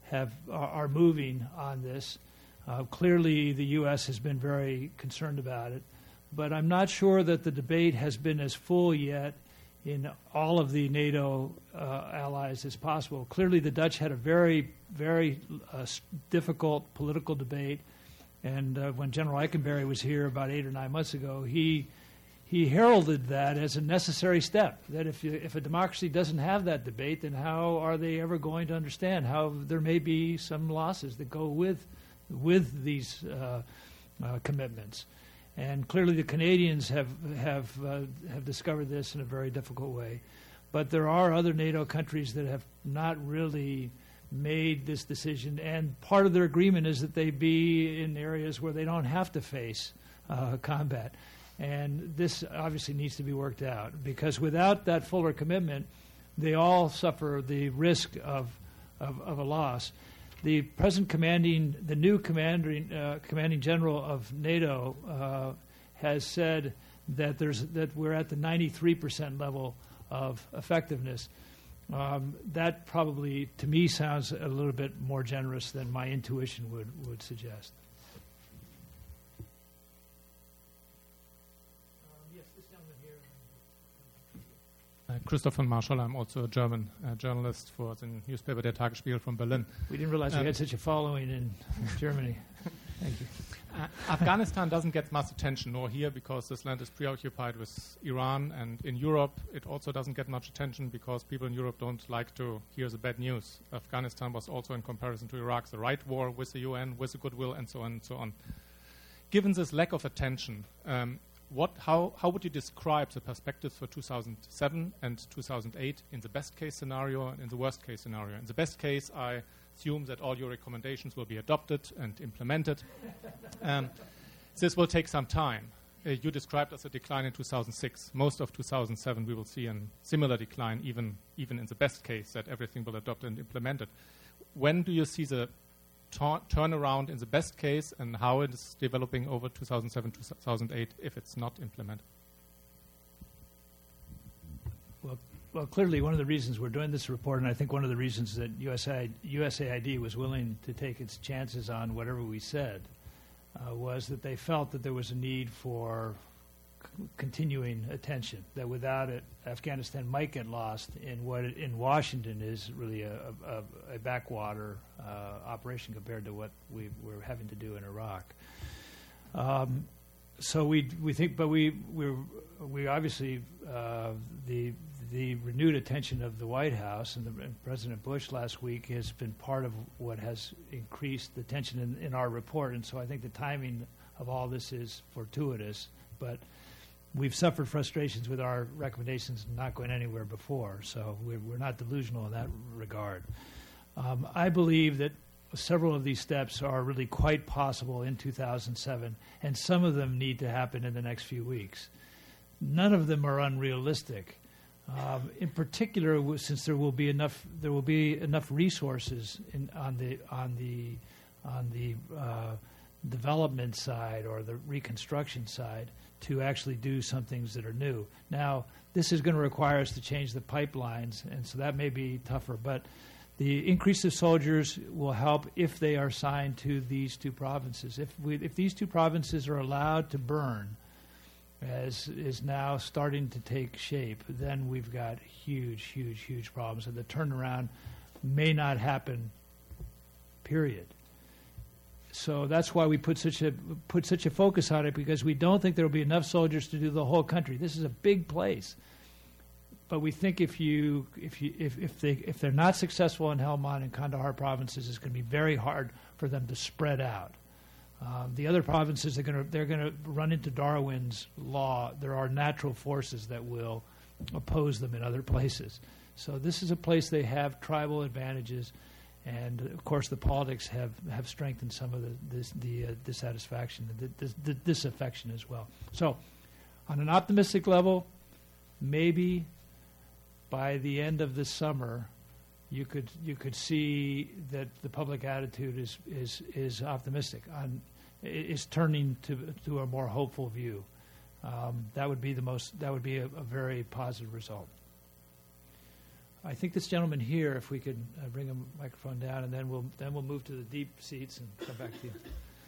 have are, are moving on this. Uh, clearly, the U S has been very concerned about it, but I'm not sure that the debate has been as full yet in all of the NATO uh, allies as possible. Clearly, the Dutch had a very, very uh, difficult political debate, and uh, when General Eikenberry was here about eight or nine months ago, he he heralded that as a necessary step, that if you, if a democracy doesn't have that debate, then how are they ever going to understand how there may be some losses that go with with these uh, uh, commitments. And clearly, the Canadians have have uh, have discovered this in a very difficult way. But there are other NATO countries that have not really made this decision. And part of their agreement is that they be in areas where they don't have to face uh, combat. And this obviously needs to be worked out, because without that fuller commitment, they all suffer the risk of of, of a loss. The present commanding, the new commanding uh, commanding general of NATO uh, has said that there's that we're at the ninety-three percent level of effectiveness. Um, that probably, to me, sounds a little bit more generous than my intuition would would suggest. Um, yes, this gentleman here. Uh, Christoph von Marschall, I'm also a German uh, journalist for the newspaper Der Tagesspiegel from Berlin. We didn't realize um, we had such a following in Germany. Thank you. Uh, Afghanistan doesn't get much attention, nor here, because this land is preoccupied with Iran, and in Europe it also doesn't get much attention because people in Europe don't like to hear the bad news. Afghanistan was also, in comparison to Iraq, the right war with the U N, with the goodwill, and so on and so on. Given this lack of attention, um, What, how, how would you describe the perspectives for two thousand seven and two thousand eight in the best case scenario and in the worst case scenario? In the best case, I assume that all your recommendations will be adopted and implemented. um, this will take some time. Uh, you described as a decline in two thousand six. Most of two thousand seven we will see a similar decline, even, even in the best case, that everything will adopt and implemented. When do you see the Tur- turnaround in the best case, and how it is developing over two thousand seven to two thousand eight if it's not implemented? Well, well, clearly one of the reasons we're doing this report, and I think one of the reasons that U S A I D was willing to take its chances on whatever we said, uh, was that they felt that there was a need for c- continuing attention, that without it, Afghanistan might get lost in what it, in Washington is really a, a, a backwater uh, operation compared to what we were having to do in Iraq. Um, so we we think, but we we we obviously uh, the the renewed attention of the White House and, the, and President Bush last week has been part of what has increased the tension in, in our report, and so I think the timing of all this is fortuitous, but we've suffered frustrations with our recommendations not going anywhere before, so we're, we're not delusional in that regard. Um, I believe that several of these steps are really quite possible in two thousand seven, and some of them need to happen in the next few weeks. None of them are unrealistic. Um, in particular, w- since there will be enough, there will be enough resources in, on the on the on the uh, development side or the reconstruction side to actually do some things that are new. Now, this is going to require us to change the pipelines, and so that may be tougher. But the increase of soldiers will help if they are assigned to these two provinces. If we, if these two provinces are allowed to burn, as is now starting to take shape, then we've got huge, huge, huge problems, and the turnaround may not happen, period. So that's why we put such a put such a focus on it, because we don't think there will be enough soldiers to do the whole country. This is a big place, but we think if you if you if, if they if they're not successful in Helmand and Kandahar provinces, it's going to be very hard for them to spread out. Um, the other provinces are going to they're going to run into Darwin's law. There are natural forces that will oppose them in other places. So this is a place they have tribal advantages. And of course, the politics have, have strengthened some of the this, the uh, dissatisfaction, the, the, the disaffection as well. So, on an optimistic level, maybe by the end of this summer, you could you could see that the public attitude is is is optimistic, on is turning to to a more hopeful view. Um, that would be the most that would be a, a very positive result. I think this gentleman here, if we could uh, bring a microphone down, and then we'll then we'll move to the deep seats and come back to you.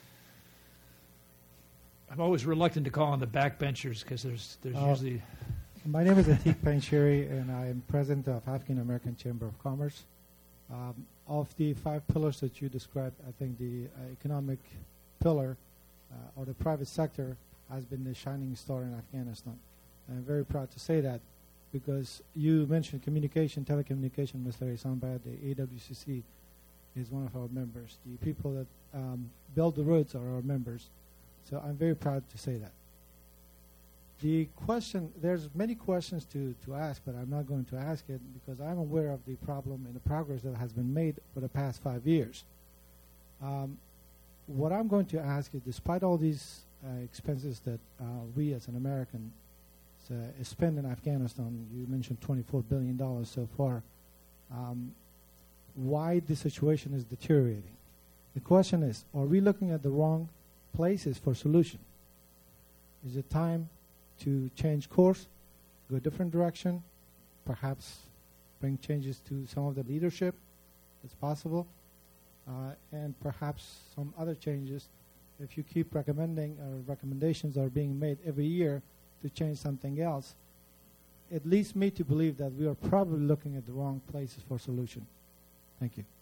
I'm always reluctant to call on the backbenchers because there's there's Uh, usually. My name is Atik Panshiri, and I am president of African American Chamber of Commerce. Um, of the five pillars that you described, I think the uh, economic pillar uh, or the private sector has been the shining star in Afghanistan. And I'm very proud to say that because you mentioned communication, telecommunication, Mister Isambad, the A W C C is one of our members. The people that um, build the roads are our members. So I'm very proud to say that. The question, there's many questions to, to ask, but I'm not going to ask it because I'm aware of the problem and the progress that has been made for the past five years. Um, what I'm going to ask is, despite all these uh, expenses that uh, we as an American uh, spend in Afghanistan, you mentioned twenty-four billion dollars so far, um, why the situation is deteriorating? The question is, are we looking at the wrong places for solution? Is it time to change course, go a different direction, perhaps bring changes to some of the leadership? It's possible. Uh, and perhaps some other changes. If you keep recommending, or recommendations are being made every year to change something else, it leads me to believe that we are probably looking at the wrong places for solution. Thank you.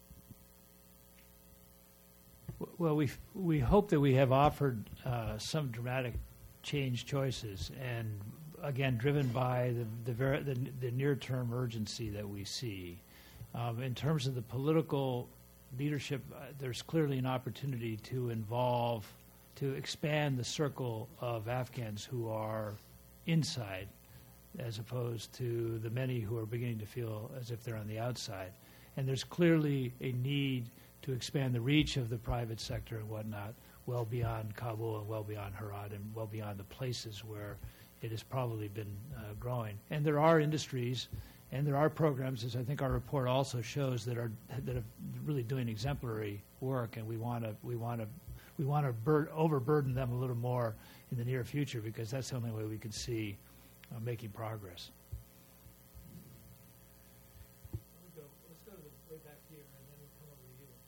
Well, we we hope that we have offered uh, some dramatic change choices, and again, driven by the the, ver- the, the near-term urgency that we see. Um, in terms of the political leadership, uh, there's clearly an opportunity to involve, to expand the circle of Afghans who are inside, as opposed to the many who are beginning to feel as if they're on the outside. And there's clearly a need to expand the reach of the private sector and whatnot well beyond Kabul and well beyond Herat and well beyond the places where it has probably been uh, growing. And there are industries and there are programs, as I think our report also shows, that are that are really doing exemplary work, and we want to we want to we want to bur- overburden them a little more in the near future, because that's the only way we can see uh, making progress. Let's go, let's go to the way back here, and then we'll come over to you.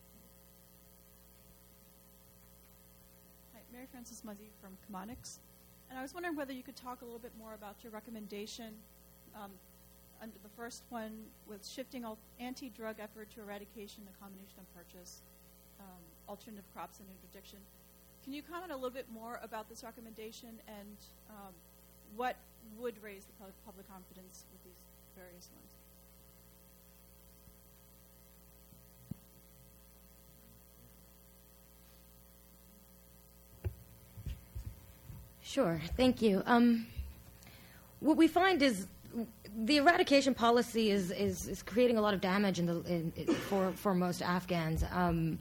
Hi, Mary Frances Muzzy from Chemonics, and I was wondering whether you could talk a little bit more about your recommendation. Um, Under the first one, with shifting al- anti-drug effort to eradication, the combination of purchase, um, alternative crops, and interdiction. Can you comment a little bit more about this recommendation and um, what would raise the pub- public confidence with these various ones? Sure, thank you. Um, what we find is the eradication policy is, is, is creating a lot of damage in the, in, in, for, for most Afghans. Um,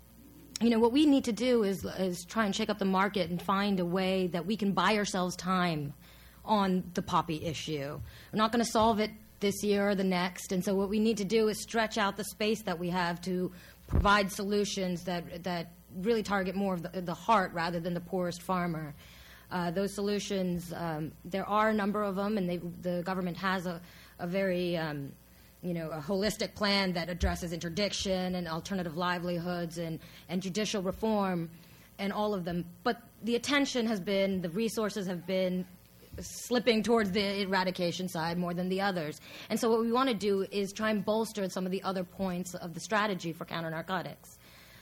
you know, what we need to do is, is try and shake up the market and find a way that we can buy ourselves time on the poppy issue. We're not going to solve it this year or the next, and so what we need to do is stretch out the space that we have to provide solutions that, that really target more of the, the heart rather than the poorest farmer. Uh, those solutions, um, there are a number of them, and they, the government has a, a very, um, you know, a holistic plan that addresses interdiction and alternative livelihoods and, and judicial reform and all of them. But the attention has been, the resources have been slipping towards the eradication side more than the others. And so what we want to do is try and bolster some of the other points of the strategy for counter-narcotics.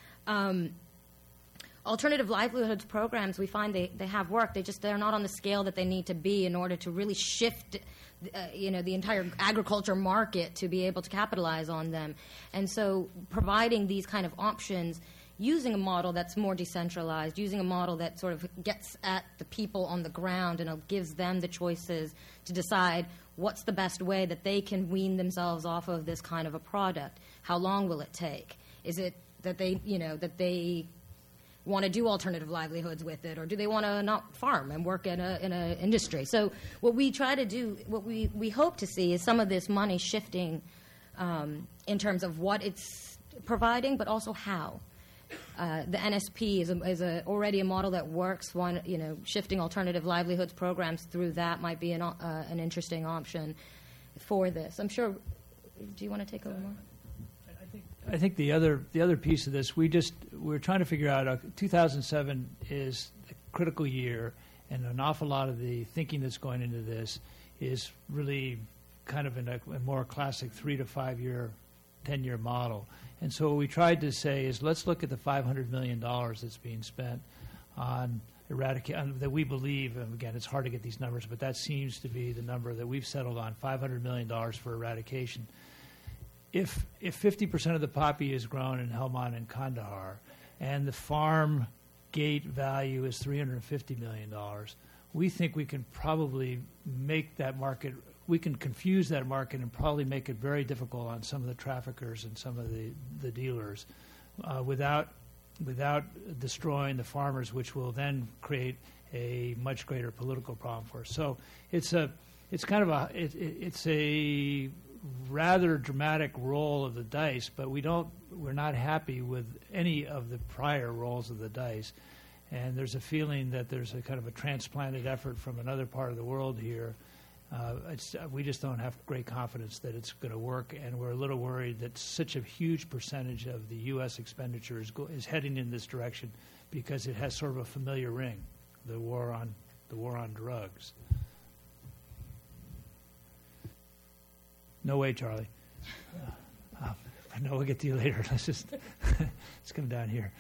Um, Alternative livelihoods programs, we find they, they have worked. They just they're not on the scale that they need to be in order to really shift, uh, you know, the entire agriculture market to be able to capitalize on them. And so, providing these kind of options, using a model that's more decentralized, using a model that sort of gets at the people on the ground and gives them the choices to decide what's the best way that they can wean themselves off of this kind of a product. How long will it take? Is it that they, you know, that they want to do alternative livelihoods with it, or do they want to not farm and work in a in a industry? So what we try to do, what we, we hope to see is some of this money shifting um, in terms of what it's providing, but also how. Uh, the N S P is, a, is a, already a model that works. One, you know, shifting alternative livelihoods programs through that might be an, uh, an interesting option for this. I'm sure do you want to take over more? I think I think the other the other piece of this, we just we're trying to figure out. Uh, two thousand seven is a critical year, and an awful lot of the thinking that's going into this is really kind of in a, a more classic three to five year, ten year model. And so what we tried to say is let's look at the five hundred million dollars that's being spent on eradicate that we believe. And again, it's hard to get these numbers, but that seems to be the number that we've settled on: five hundred million dollars for eradication. If if fifty percent of the poppy is grown in Helmand and Kandahar, and the farm gate value is three hundred fifty million dollars, we think we can probably make that market, we can confuse that market and probably make it very difficult on some of the traffickers and some of the, the dealers uh, without without destroying the farmers, which will then create a much greater political problem for us. So it's a it's kind of a it, it, it's a rather dramatic roll of the dice, but we don't we're not happy with any of the prior rolls of the dice, and there's a feeling that there's a kind of a transplanted effort from another part of the world here. Uh, it's, we just don't have great confidence that it's going to work, and we're a little worried that such a huge percentage of the U S expenditure is, go, is heading in this direction because it has sort of a familiar ring, the war on the war on drugs. No way, Charlie. Uh, uh, I know we'll get to you later. Let's just let's come down here.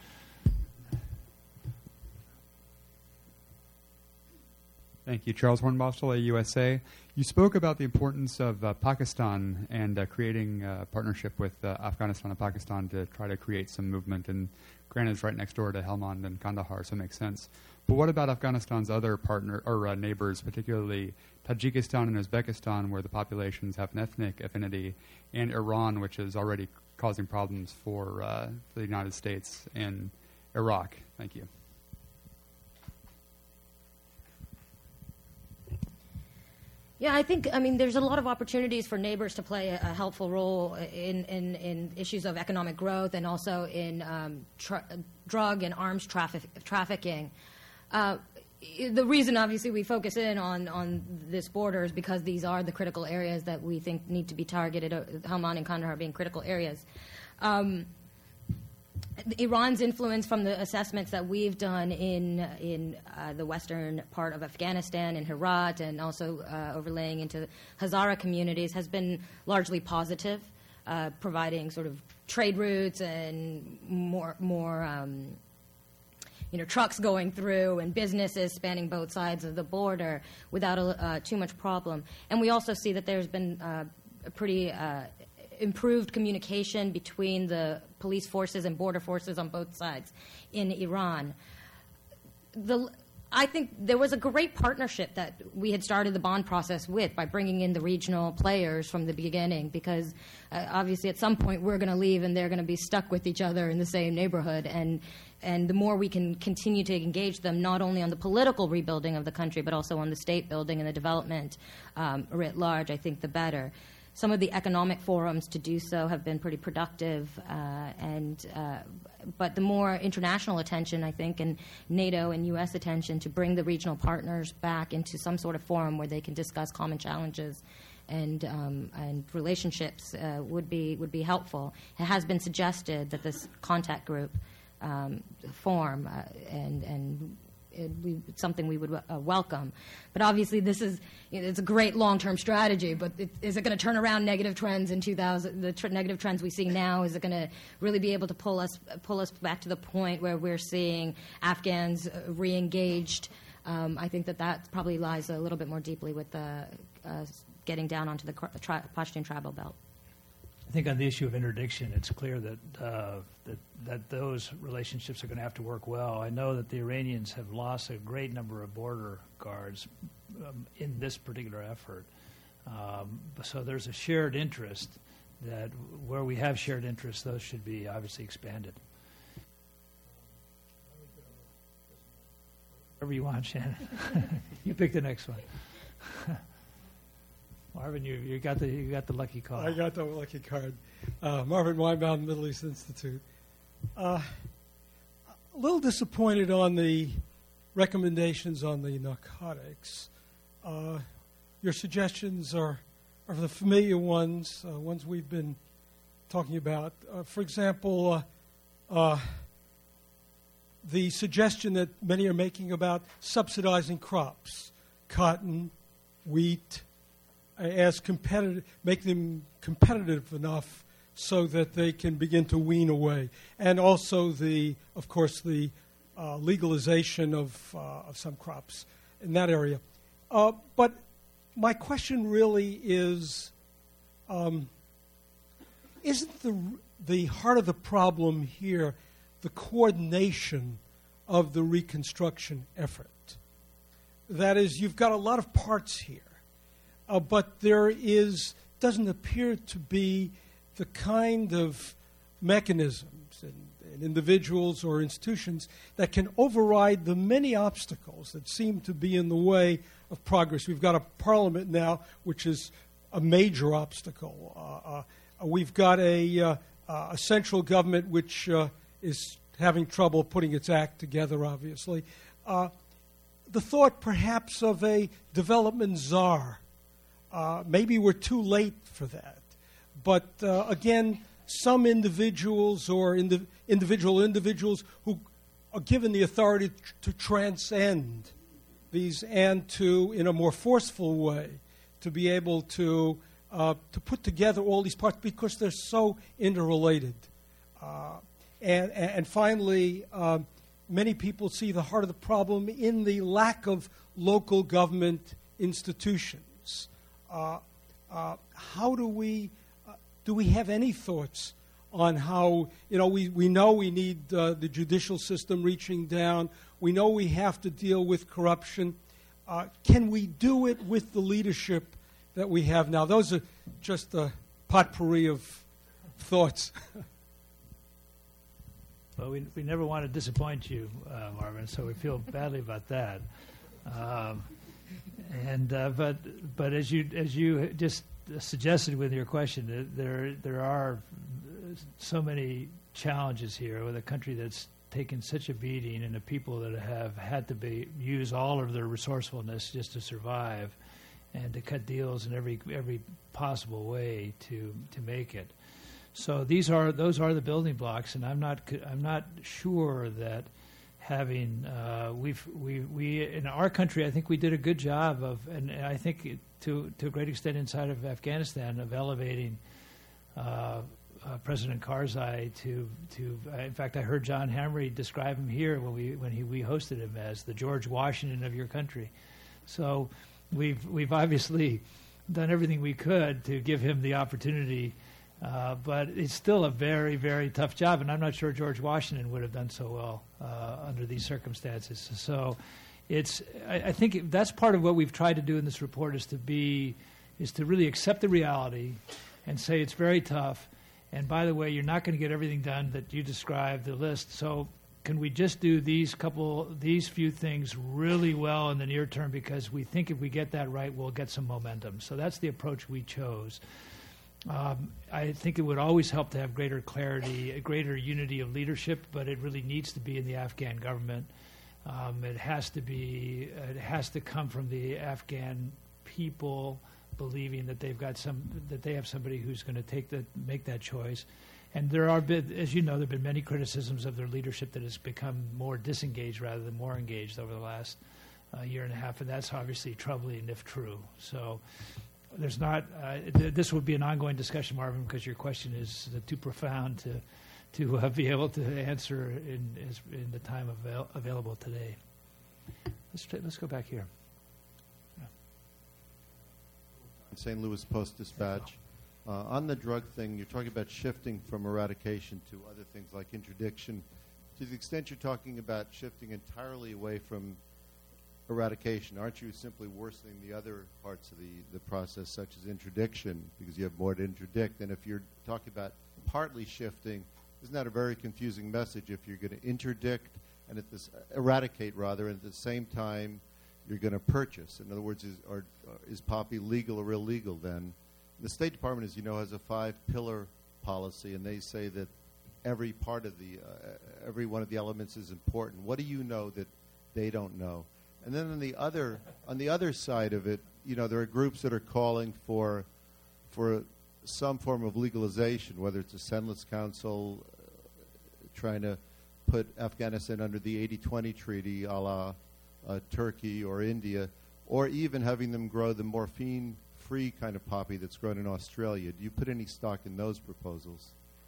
Thank you. Charles Hornbostel, A U S A. You spoke about the importance of uh, Pakistan and uh, creating a partnership with uh, Afghanistan and Pakistan to try to create some movement. And granted, it's right next door to Helmand and Kandahar, so it makes sense. But what about Afghanistan's other partner or uh, neighbors, particularly Tajikistan and Uzbekistan, where the populations have an ethnic affinity, and Iran, which is already causing problems for uh, the United States and Iraq? Thank you. Yeah, I think, I mean, there's a lot of opportunities for neighbors to play a, a helpful role in, in, in issues of economic growth and also in um, tra- drug and arms traffic- trafficking. Uh, the reason, obviously, we focus in on, on this border is because these are the critical areas that we think need to be targeted, uh, Helmand and Kandahar being critical areas. Um, Iran's influence from the assessments that we've done in in uh, the western part of Afghanistan, in Herat, and also uh, overlaying into Hazara communities has been largely positive, uh, providing sort of trade routes and more more um, you know trucks going through and businesses spanning both sides of the border without a, uh, too much problem. And we also see that there's been uh, a pretty uh, improved communication between the police forces and border forces on both sides in Iran. The, I think there was a great partnership that we had started the bond process with by bringing in the regional players from the beginning, because uh, obviously at some point we're going to leave and they're going to be stuck with each other in the same neighborhood. And and the more we can continue to engage them, not only on the political rebuilding of the country, but also on the state building and the development um, writ large, I think the better. Some of the economic forums to do so have been pretty productive, uh, and uh, but the more international attention, I think, and NATO and U S attention to bring the regional partners back into some sort of forum where they can discuss common challenges and um, and relationships uh, would be would be helpful. It has been suggested that this contact group um, form uh, and and. It, we, it's something we would uh, welcome. But obviously this is, you know, it's a great long-term strategy, but it, is it going to turn around negative trends in two thousand, the tr- negative trends we see now? Is it going to really be able to pull us pull us back to the point where we're seeing Afghans uh, re-engaged? Um, I think that that probably lies a little bit more deeply with the, uh, getting down onto the tri- Pashtun tribal belt. I think on the issue of interdiction, it's clear that uh, that that those relationships are going to have to work well. I know that the Iranians have lost a great number of border guards um, in this particular effort. Um, so there's a shared interest that where we have shared interests, those should be obviously expanded. Wherever you want, Shannon. You pick the next one. Marvin, you, you got the you got the lucky card. I got the lucky card. Uh, Marvin Weinbaum, Middle East Institute. Uh, a little disappointed on the recommendations on the narcotics. Uh, your suggestions are are the familiar ones, uh, ones we've been talking about. Uh, for example, uh, uh, the suggestion that many are making about subsidizing crops, cotton, wheat, as competitive, make them competitive enough so that they can begin to wean away, and also the, of course, the uh, legalization of uh, of some crops in that area. Uh, but my question really is, um, isn't the the heart of the problem here the coordination of the reconstruction effort? That is, you've got a lot of parts here, uh, but there is doesn't appear to be the kind of mechanisms and, and individuals or institutions that can override the many obstacles that seem to be in the way of progress. We've got a parliament now, which is a major obstacle. Uh, uh, we've got a, uh, uh, a central government which uh, is having trouble putting its act together, obviously. Uh, the thought perhaps of a development czar. Uh, maybe we're too late for that. But uh, again, some individuals or indi- individual individuals who are given the authority tr- to transcend these and to, in a more forceful way, to be able to uh, to put together all these parts because they're so interrelated. Uh, and, and finally, uh, many people see the heart of the problem in the lack of local government institutions. Uh, uh, how do we, uh, do we have any thoughts on how, you know, we, we know we need uh, the judicial system reaching down. We know we have to deal with corruption. Uh, can we do it with the leadership that we have now? Those are just a potpourri of thoughts. Well, we, we never want to disappoint you, uh, Marvin, so we feel badly about that. Um, and uh, but but as you as you just suggested with your question, there there are so many challenges here with a country that's taken such a beating and the people that have had to be use all of their resourcefulness just to survive, and to cut deals in every every possible way to to make it. So these are those are the building blocks, and I'm not I'm not sure that having uh, we've we we in our country, I think we did a good job of, and I think it, to to a great extent inside of Afghanistan, of elevating uh, uh, President Karzai to to. Uh, in fact, I heard John Hamre describe him here when we when he we hosted him as the George Washington of your country. So we've we've obviously done everything we could to give him the opportunity. Uh, but it's still a very, very tough job, and I'm not sure George Washington would have done so well uh, under these circumstances. So, it's I, I think it, that's part of what we've tried to do in this report is to be is to really accept the reality and say it's very tough. And by the way, you're not going to get everything done that you described the list. So, can we just do these couple these few things really well in the near term, because we think if we get that right, we'll get some momentum. So that's the approach we chose. Um, I think it would always help to have greater clarity, a greater unity of leadership, but it really needs to be in the Afghan government. Um, it has to be, it has to come from the Afghan people believing that they've got some, that they have somebody who's going to take the, make that choice. And there are, been, as you know, there have been many criticisms of their leadership that has become more disengaged rather than more engaged over the last uh, year and a half, and that's obviously troubling if true. So. There's not. Uh, th- this would be an ongoing discussion, Marvin, because your question is uh, too profound to to uh, be able to answer in is, in the time avail- available today. Let's t- let's go back here. Yeah. Saint Louis Post-Dispatch. Uh, on the drug thing, you're talking about shifting from eradication to other things like interdiction. To the extent you're talking about shifting entirely away from eradication, aren't you simply worsening the other parts of the, the process, such as interdiction, because you have more to interdict? And if you're talking about partly shifting, isn't that a very confusing message if you're going to interdict and at this uh, eradicate rather, and at the same time you're going to purchase? In other words, is, are, uh, is poppy legal or illegal then? The State Department, as you know, has a five-pillar policy, and they say that every part of the, uh, every one of the elements is important. What do you know that they don't know? And then on the other on the other side of it, you know, there are groups that are calling for for some form of legalization, whether it's a Senless Council uh, trying to put Afghanistan under the eighty twenty treaty a la uh, Turkey or India, or even having them grow the morphine-free kind of poppy that's grown in Australia. Do you put any stock in those proposals?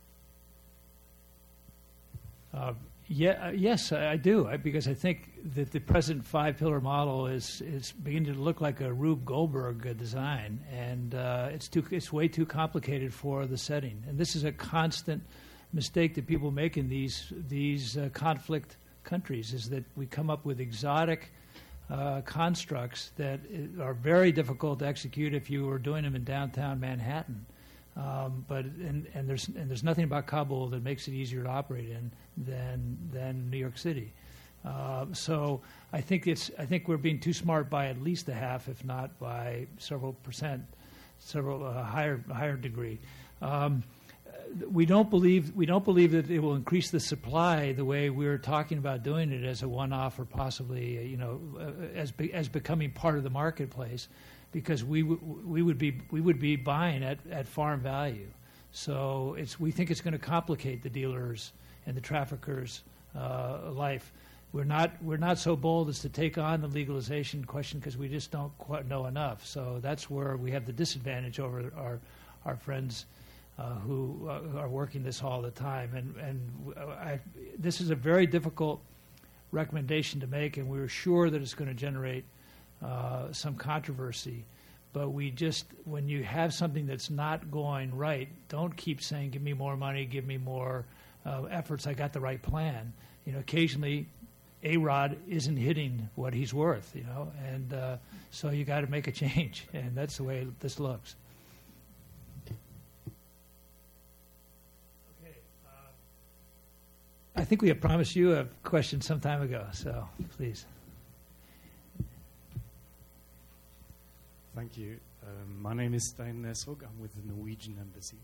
Uh, yeah, uh, yes, I, I do, I, because I think that the present five-pillar model is is beginning to look like a Rube Goldberg uh, design, and uh, it's too it's way too complicated for the setting. And this is a constant mistake that people make in these these uh, conflict countries, is that we come up with exotic uh, constructs that are very difficult to execute if you were doing them in downtown Manhattan. Um, but and, and there's and there's nothing about Kabul that makes it easier to operate in than than New York City. Uh, so I think it's I think we're being too smart by at least a half, if not by several percent, several uh, higher higher degree. Um, we don't believe we don't believe that it will increase the supply the way we're talking about doing it as a one-off, or possibly uh, you know uh, as be, as becoming part of the marketplace. Because we w- we would be we would be buying at, at farm value, so it's we think it's going to complicate the dealers and the traffickers' uh, life. We're not we're not so bold as to take on the legalization question because we just don't quite know enough. So that's where we have the disadvantage over our our friends uh, who uh, are working this all the time. And and I, this is a very difficult recommendation to make, and we were sure that it's going to generate Uh, some controversy, but we just, when you have something that's not going right, don't keep saying, give me more money, give me more uh, efforts, I got the right plan. You know, occasionally A-Rod isn't hitting what he's worth, you know, and uh, so you got to make a change, and that's the way this looks. Okay. Uh, I think we have promised you a question some time ago, so please. Thank you. Um, my name is Stein Neshog. I'm with the Norwegian Embassy.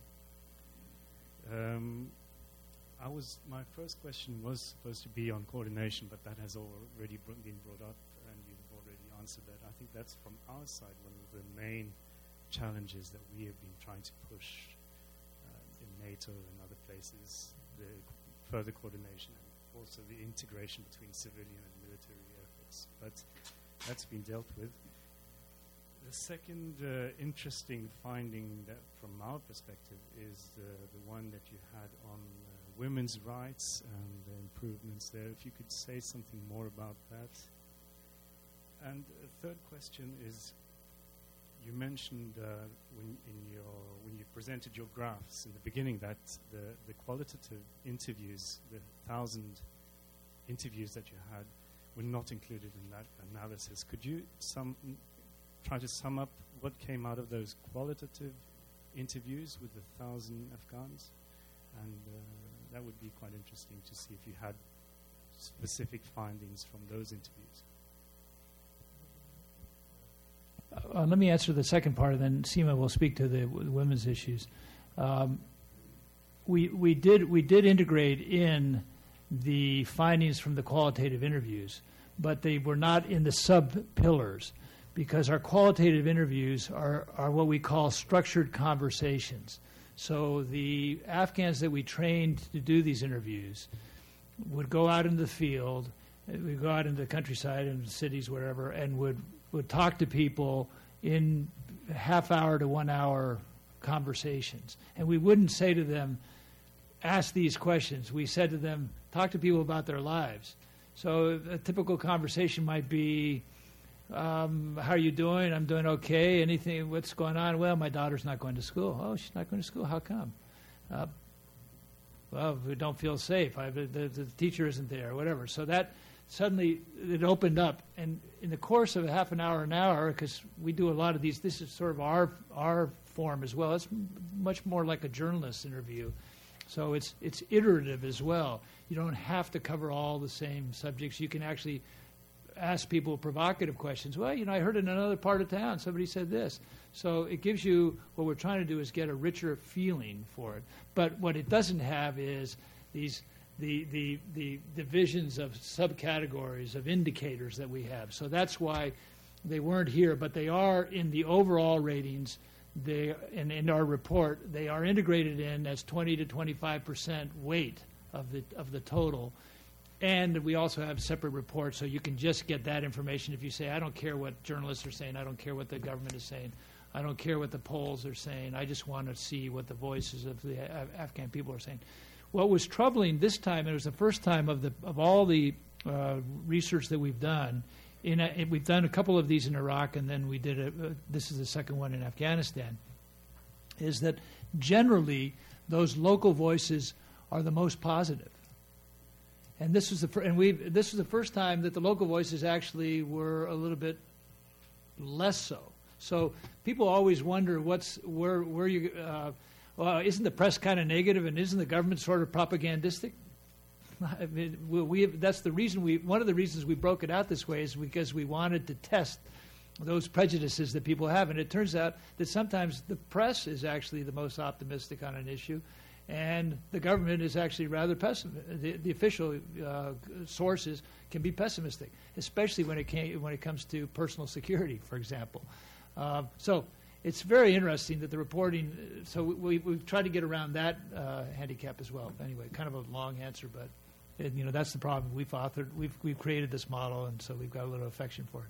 Um, I was my first question was supposed to be on coordination, but that has already been brought up, and you've already answered that. I think that's from our side one of the main challenges that we have been trying to push uh, in NATO and other places: the further coordination and also the integration between civilian and military efforts. But that's been dealt with. The second uh, interesting finding that from our perspective is uh, the one that you had on uh, women's rights and the improvements there. If you could say something more about that. And a third question is, you mentioned uh, when, in your, when you presented your graphs in the beginning that the, the qualitative interviews, the thousand interviews that you had, were not included in that analysis. Could you some try to sum up what came out of those qualitative interviews with the thousand Afghans? And uh, that would be quite interesting to see if you had specific findings from those interviews. Uh, let me answer the second part, and then Seema will speak to the w- women's issues. Um, we we did we did integrate in the findings from the qualitative interviews, but they were not in the sub-pillars, because our qualitative interviews are, are what we call structured conversations. So the Afghans that we trained to do these interviews would go out into the field, we'd go out into the countryside and cities, wherever, and would, would talk to people in half hour to one hour conversations. And we wouldn't say to them, ask these questions. We said to them, talk to people about their lives. So a typical conversation might be, um, how are you doing? I'm doing okay. Anything, what's going on? Well, my daughter's not going to school. Oh, she's not going to school. How come? Uh, well, we don't feel safe. I, the, the teacher isn't there, or whatever. So that suddenly it opened up. And in the course of a half an hour, an hour, because we do a lot of these, this is sort of our our form as well. It's m- much more like a journalist interview. So it's it's iterative as well. You don't have to cover all the same subjects. You can actually ask people provocative questions. Well, you know, I heard in another part of town somebody said this. So it gives you, what we're trying to do is get a richer feeling for it. But what it doesn't have is these the the the divisions of subcategories of indicators that we have. So that's why they weren't here, but they are in the overall ratings they, in, in our report, they are integrated in as twenty to twenty-five percent weight of the of the total. And we also have separate reports, so you can just get that information if you say, I don't care what journalists are saying, I don't care what the government is saying, I don't care what the polls are saying, I just want to see what the voices of the Af- Afghan people are saying. What was troubling this time, it was the first time of the of all the uh, research that we've done, in a, we've done a couple of these in Iraq, and then we did a, uh, this is the second one in Afghanistan, is that generally those local voices are the most positive. And this was the fir- and we this was the first time that the local voices actually were a little bit less so. So people always wonder what's where where you uh, well, isn't the press kind of negative, and isn't the government sort of propagandistic? I mean, we, we that's the reason we one of the reasons we broke it out this way is because we wanted to test those prejudices that people have, and it turns out that sometimes the press is actually the most optimistic on an issue. And the government is actually rather pessimistic. The, the official uh, sources can be pessimistic, especially when it came, when it comes to personal security, for example. Uh, so it's very interesting that the reporting. So we, we've tried to get around that uh, handicap as well. Anyway, kind of a long answer, but it, you know that's the problem. We've authored, we've we've created this model, and so we've got a little affection for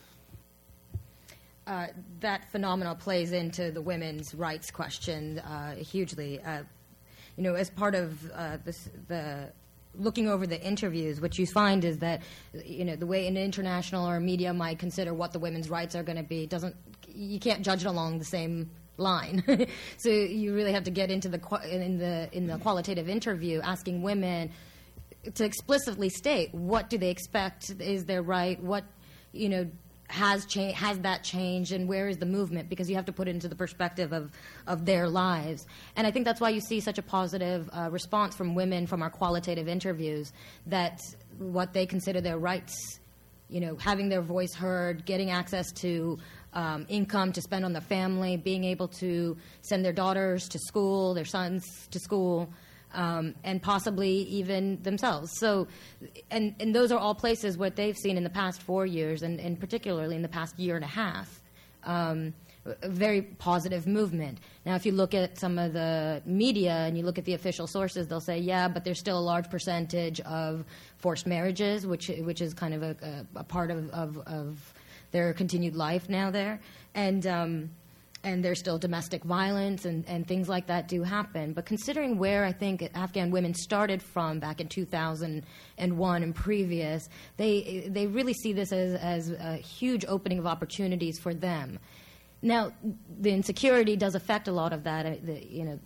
it. Uh, that phenomenon plays into the women's rights question uh, hugely. Uh, You know, as part of uh, this, the looking over the interviews, what you find is that, you know, the way an international or media might consider what the women's rights are going to be doesn't, you can't judge it along the same line. So you really have to get into the in the in the qualitative interview, asking women to explicitly state what do they expect is their right, what, you know, has cha- has that changed, and where is the movement? Because you have to put it into the perspective of, of their lives. And I think that's why you see such a positive uh, response from women from our qualitative interviews, that what they consider their rights, you know, having their voice heard, getting access to um, income to spend on their family, being able to send their daughters to school, their sons to school, Um, and possibly even themselves. So, and, and those are all places what they've seen in the past four years, and, and particularly in the past year and a half, um, a very positive movement. Now, if you look at some of the media and you look at the official sources, they'll say, yeah, but there's still a large percentage of forced marriages, which which is kind of a, a, a part of, of, of their continued life now there. And um, and there's still domestic violence and, and things like that do happen. But considering where I think Afghan women started from back in two thousand one and previous, they they really see this as, as a huge opening of opportunities for them. Now, the insecurity does affect a lot of that. The, you know,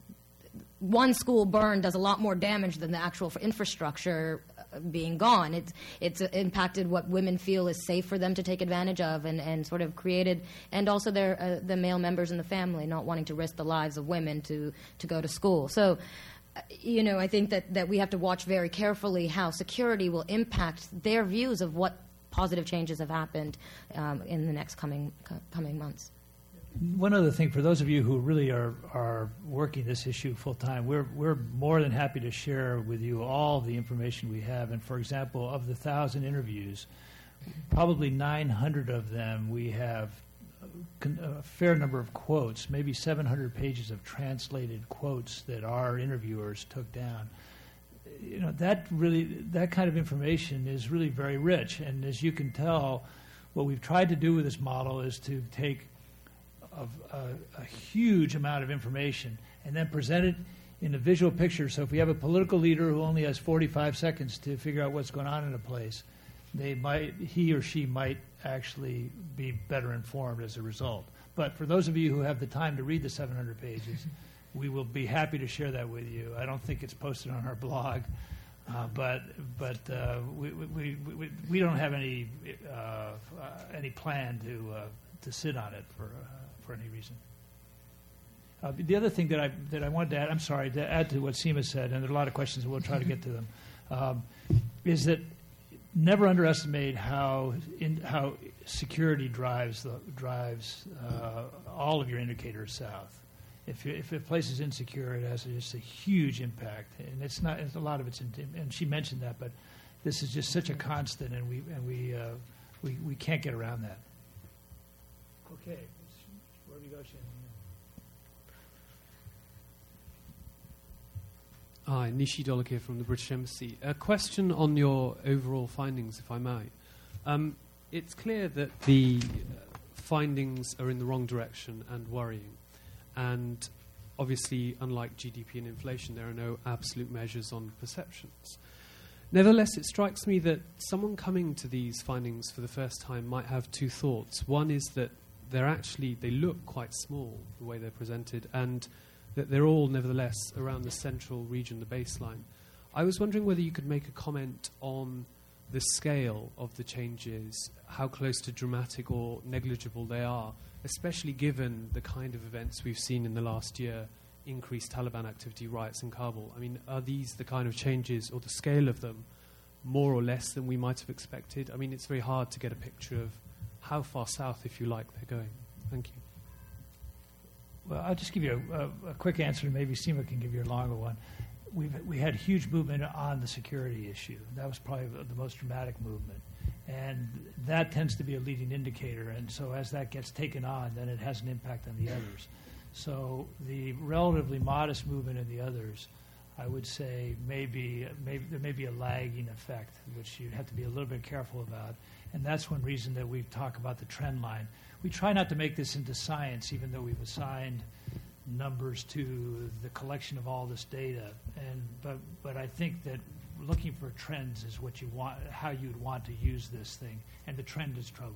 one school burn does a lot more damage than the actual infrastructure being gone. It's it's impacted what women feel is safe for them to take advantage of, and, and sort of created, and also their uh, the male members in the family not wanting to risk the lives of women to, to go to school. So, you know, I think that, that we have to watch very carefully how security will impact their views of what positive changes have happened um, in the next coming coming months. One other thing, for those of you who really are, are working this issue full time, we're we're more than happy to share with you all the information we have. And for example, of the thousand interviews, probably nine hundred of them we have a fair number of quotes, maybe seven hundred pages of translated quotes that our interviewers took down. You know, that really that kind of information is really very rich. And as you can tell, what we've tried to do with this model is to take of a, a huge amount of information and then present it in a visual picture. So if we have a political leader who only has forty-five seconds to figure out what's going on in a place, they might he or she might actually be better informed as a result. But for those of you who have the time to read the seven hundred pages, we will be happy to share that with you. I don't think it's posted on our blog, uh, but but uh, we, we, we we don't have any uh, uh, any plan to uh, to sit on it for. Uh, for any reason. Uh, the other thing that I that I wanted to add, I'm sorry, to add to what Seema said, and there are a lot of questions, and we'll try to get to them, um, is that never underestimate how in, how security drives the, drives uh, all of your indicators south. If you, if a place is insecure, it has just a huge impact, and it's not. It's a lot of it's, in, and she mentioned that, but this is just such a constant, and we and we uh, we we can't get around that. Okay. Where do we go, Shannon? Hi, Nishi Dolakir from the British Embassy. A question on your overall findings, if I may. Um, it's clear that the uh, findings are in the wrong direction and worrying. And obviously, unlike G D P and inflation, there are no absolute measures on perceptions. Nevertheless, it strikes me that someone coming to these findings for the first time might have two thoughts. One is that they're actually, they look quite small, the way they're presented, and that they're all, nevertheless, around the central region, the baseline. I was wondering whether you could make a comment on the scale of the changes, how close to dramatic or negligible they are, especially given the kind of events we've seen in the last year, increased Taliban activity, riots in Kabul. I mean, are these the kind of changes, or the scale of them, more or less than we might have expected? I mean, it's very hard to get a picture of how far south, if you like, they're going. Thank you. Well, I'll just give you a, a, a quick answer, and maybe Seema can give you a longer one. We've, we had huge movement on the security issue. That was probably the, the most dramatic movement. And that tends to be a leading indicator. And so as that gets taken on, then it has an impact on the others. So the relatively modest movement in the others, I would say maybe, maybe there may be a lagging effect, which you have to be a little bit careful about. And that's one reason that we talk about the trend line. We try not to make this into science, even though we've assigned numbers to the collection of all this data. And but but I think that looking for trends is what you want, how you'd want to use this thing, and the trend is troubling.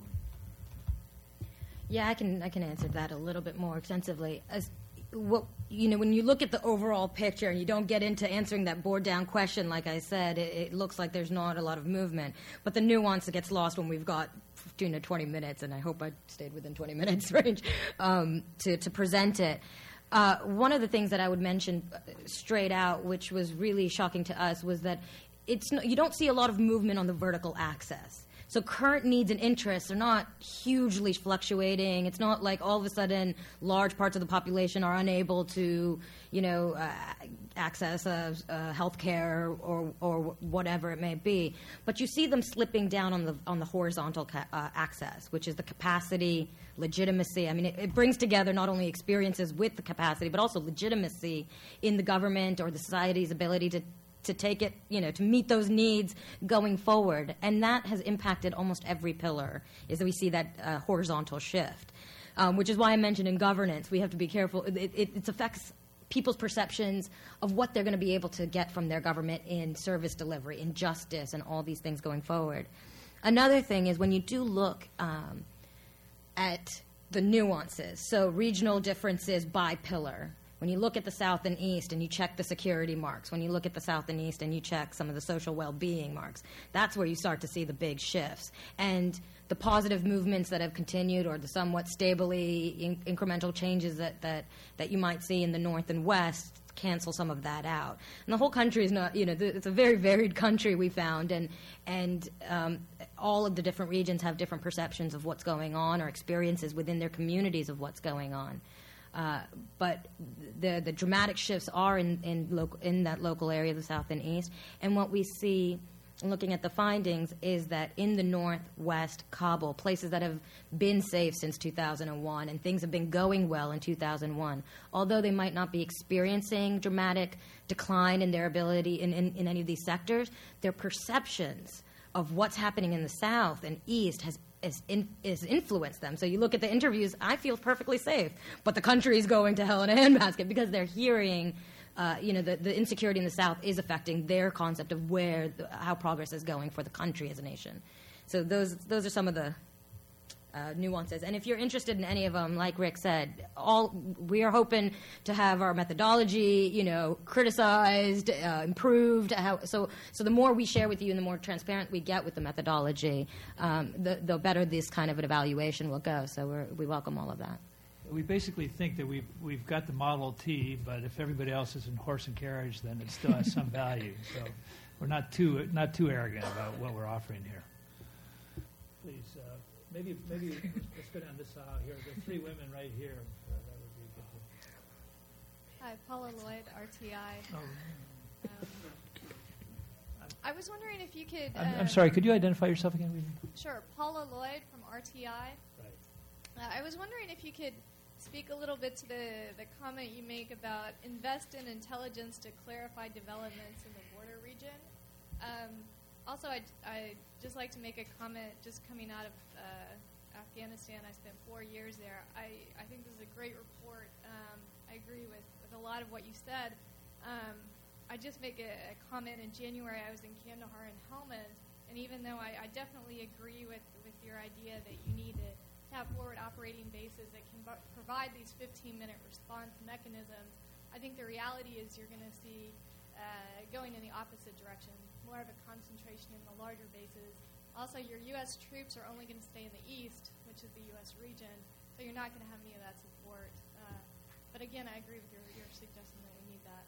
Yeah, I can I can answer that a little bit more extensively. As what you know, when you look at the overall picture and you don't get into answering that board down question, like I said, it, it looks like there's not a lot of movement. But the nuance that gets lost when we've got fifteen to twenty minutes, and I hope I stayed within twenty minutes range um, to to present it. Uh, one of the things that I would mention straight out, which was really shocking to us, was that it's no, you don't see a lot of movement on the vertical axis. So current needs and interests are not hugely fluctuating. It's not like all of a sudden large parts of the population are unable to, you know, uh, access uh, uh, health care or, or whatever it may be. But you see them slipping down on the on the horizontal ca- uh, axis, which is the capacity, legitimacy. I mean, it, it brings together not only experiences with the capacity, but also legitimacy in the government or the society's ability to to take it, you know, to meet those needs going forward. And that has impacted almost every pillar, is that we see that uh, horizontal shift, um, which is why I mentioned in governance, we have to be careful. It, it, it affects people's perceptions of what they're going to be able to get from their government in service delivery, in justice, and all these things going forward. Another thing is when you do look um, at the nuances, so regional differences by pillar. When you look at the South and East and you check the security marks, when you look at the South and East and you check some of the social well-being marks, that's where you start to see the big shifts. And the positive movements that have continued, or the somewhat stably in- incremental changes that, that, that you might see in the North and West, cancel some of that out. And the whole country is not, you know, th- it's a very varied country we found, and and um, all of the different regions have different perceptions of what's going on, or experiences within their communities of what's going on. Uh, but the the dramatic shifts are in in, local, in that local area, the South and East. And what we see, looking at the findings, is that in the Northwest, Kabul, places that have been safe since two thousand one, and things have been going well in two thousand one, although they might not be experiencing dramatic decline in their ability in, in, in any of these sectors, their perceptions of what's happening in the South and East has Is, in, is influenced them. So you look at the interviews, I feel perfectly safe, but the country is going to hell in a handbasket because they're hearing, uh, you know, the, the insecurity in the South is affecting their concept of where, the, how progress is going for the country as a nation. So those those are some of the uh, nuances. And if you're interested in any of them, like Rick said, all we are hoping to have our methodology, you know, criticized, uh, improved. How, so, so the more we share with you, and the more transparent we get with the methodology, um, the, the better this kind of an evaluation will go. So we're, we welcome all of that. We basically think that we've we've got the Model T, but if everybody else is in horse and carriage, then it still has some value. So we're not too not too arrogant about what we're offering here. Please. Uh, Maybe, maybe let's go down this aisle here. There are three women right here. Uh, that would be good to... Hi, Paula Lloyd, R T I. Oh. Um, I was wondering if you could... I'm, uh, I'm sorry, could you identify yourself again? Sure, Paula Lloyd from R T I. Right. Uh, I was wondering if you could speak a little bit to the, the comment you make about invest in intelligence to clarify developments in the border region. Um, also, I'd, I'd just like to make a comment just coming out of uh, Afghanistan. I spent four years there. I, I think this is a great report. Um, I agree with, with a lot of what you said. Um, I just make a, a comment. In January, I was in Kandahar and Helmand, and even though I, I definitely agree with, with your idea that you need to have forward operating bases that can bu- provide these fifteen-minute response mechanisms, I think the reality is you're going to see uh, going in the opposite direction, more of a concentration in the larger bases. Also, your U S troops are only going to stay in the east, which is the U S region, so you're not going to have any of that support. Uh, but again, I agree with your, your suggestion that we need that.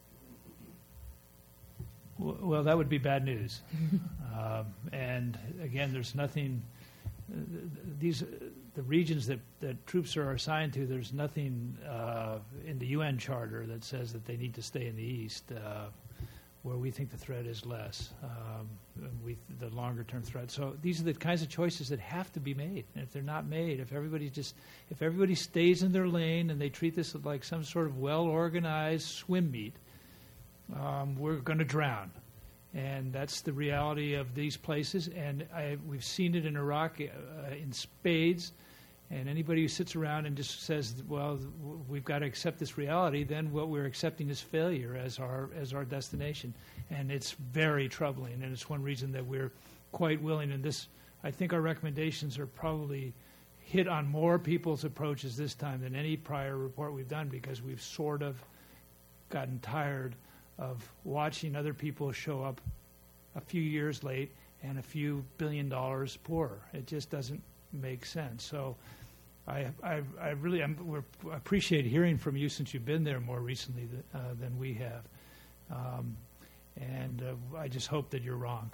Well, that would be bad news. um, and again, there's nothing. Uh, these uh, the regions that, that troops are assigned to. There's nothing uh, in the U N Charter that says that they need to stay in the east, uh, where we think the threat is less. Um, we the longer term threat. So these are the kinds of choices that have to be made. And if they're not made, if everybody just if everybody stays in their lane and they treat this like some sort of well organized swim meet. Um, we're going to drown. And that's the reality of these places. And I, we've seen it in Iraq uh, in spades. And anybody who sits around and just says, well, w- we've got to accept this reality, then what we're accepting is failure as our as our destination. And it's very troubling. And it's one reason that we're quite willing. And this, I think our recommendations are probably hit on more people's approaches this time than any prior report we've done, because we've sort of gotten tired of watching other people show up a few years late and a few billion dollars poorer. It just doesn't make sense. So I, I, I really I'm, we're, I appreciate hearing from you, since you've been there more recently th- uh, than we have. Um, and uh, I just hope that you're wrong.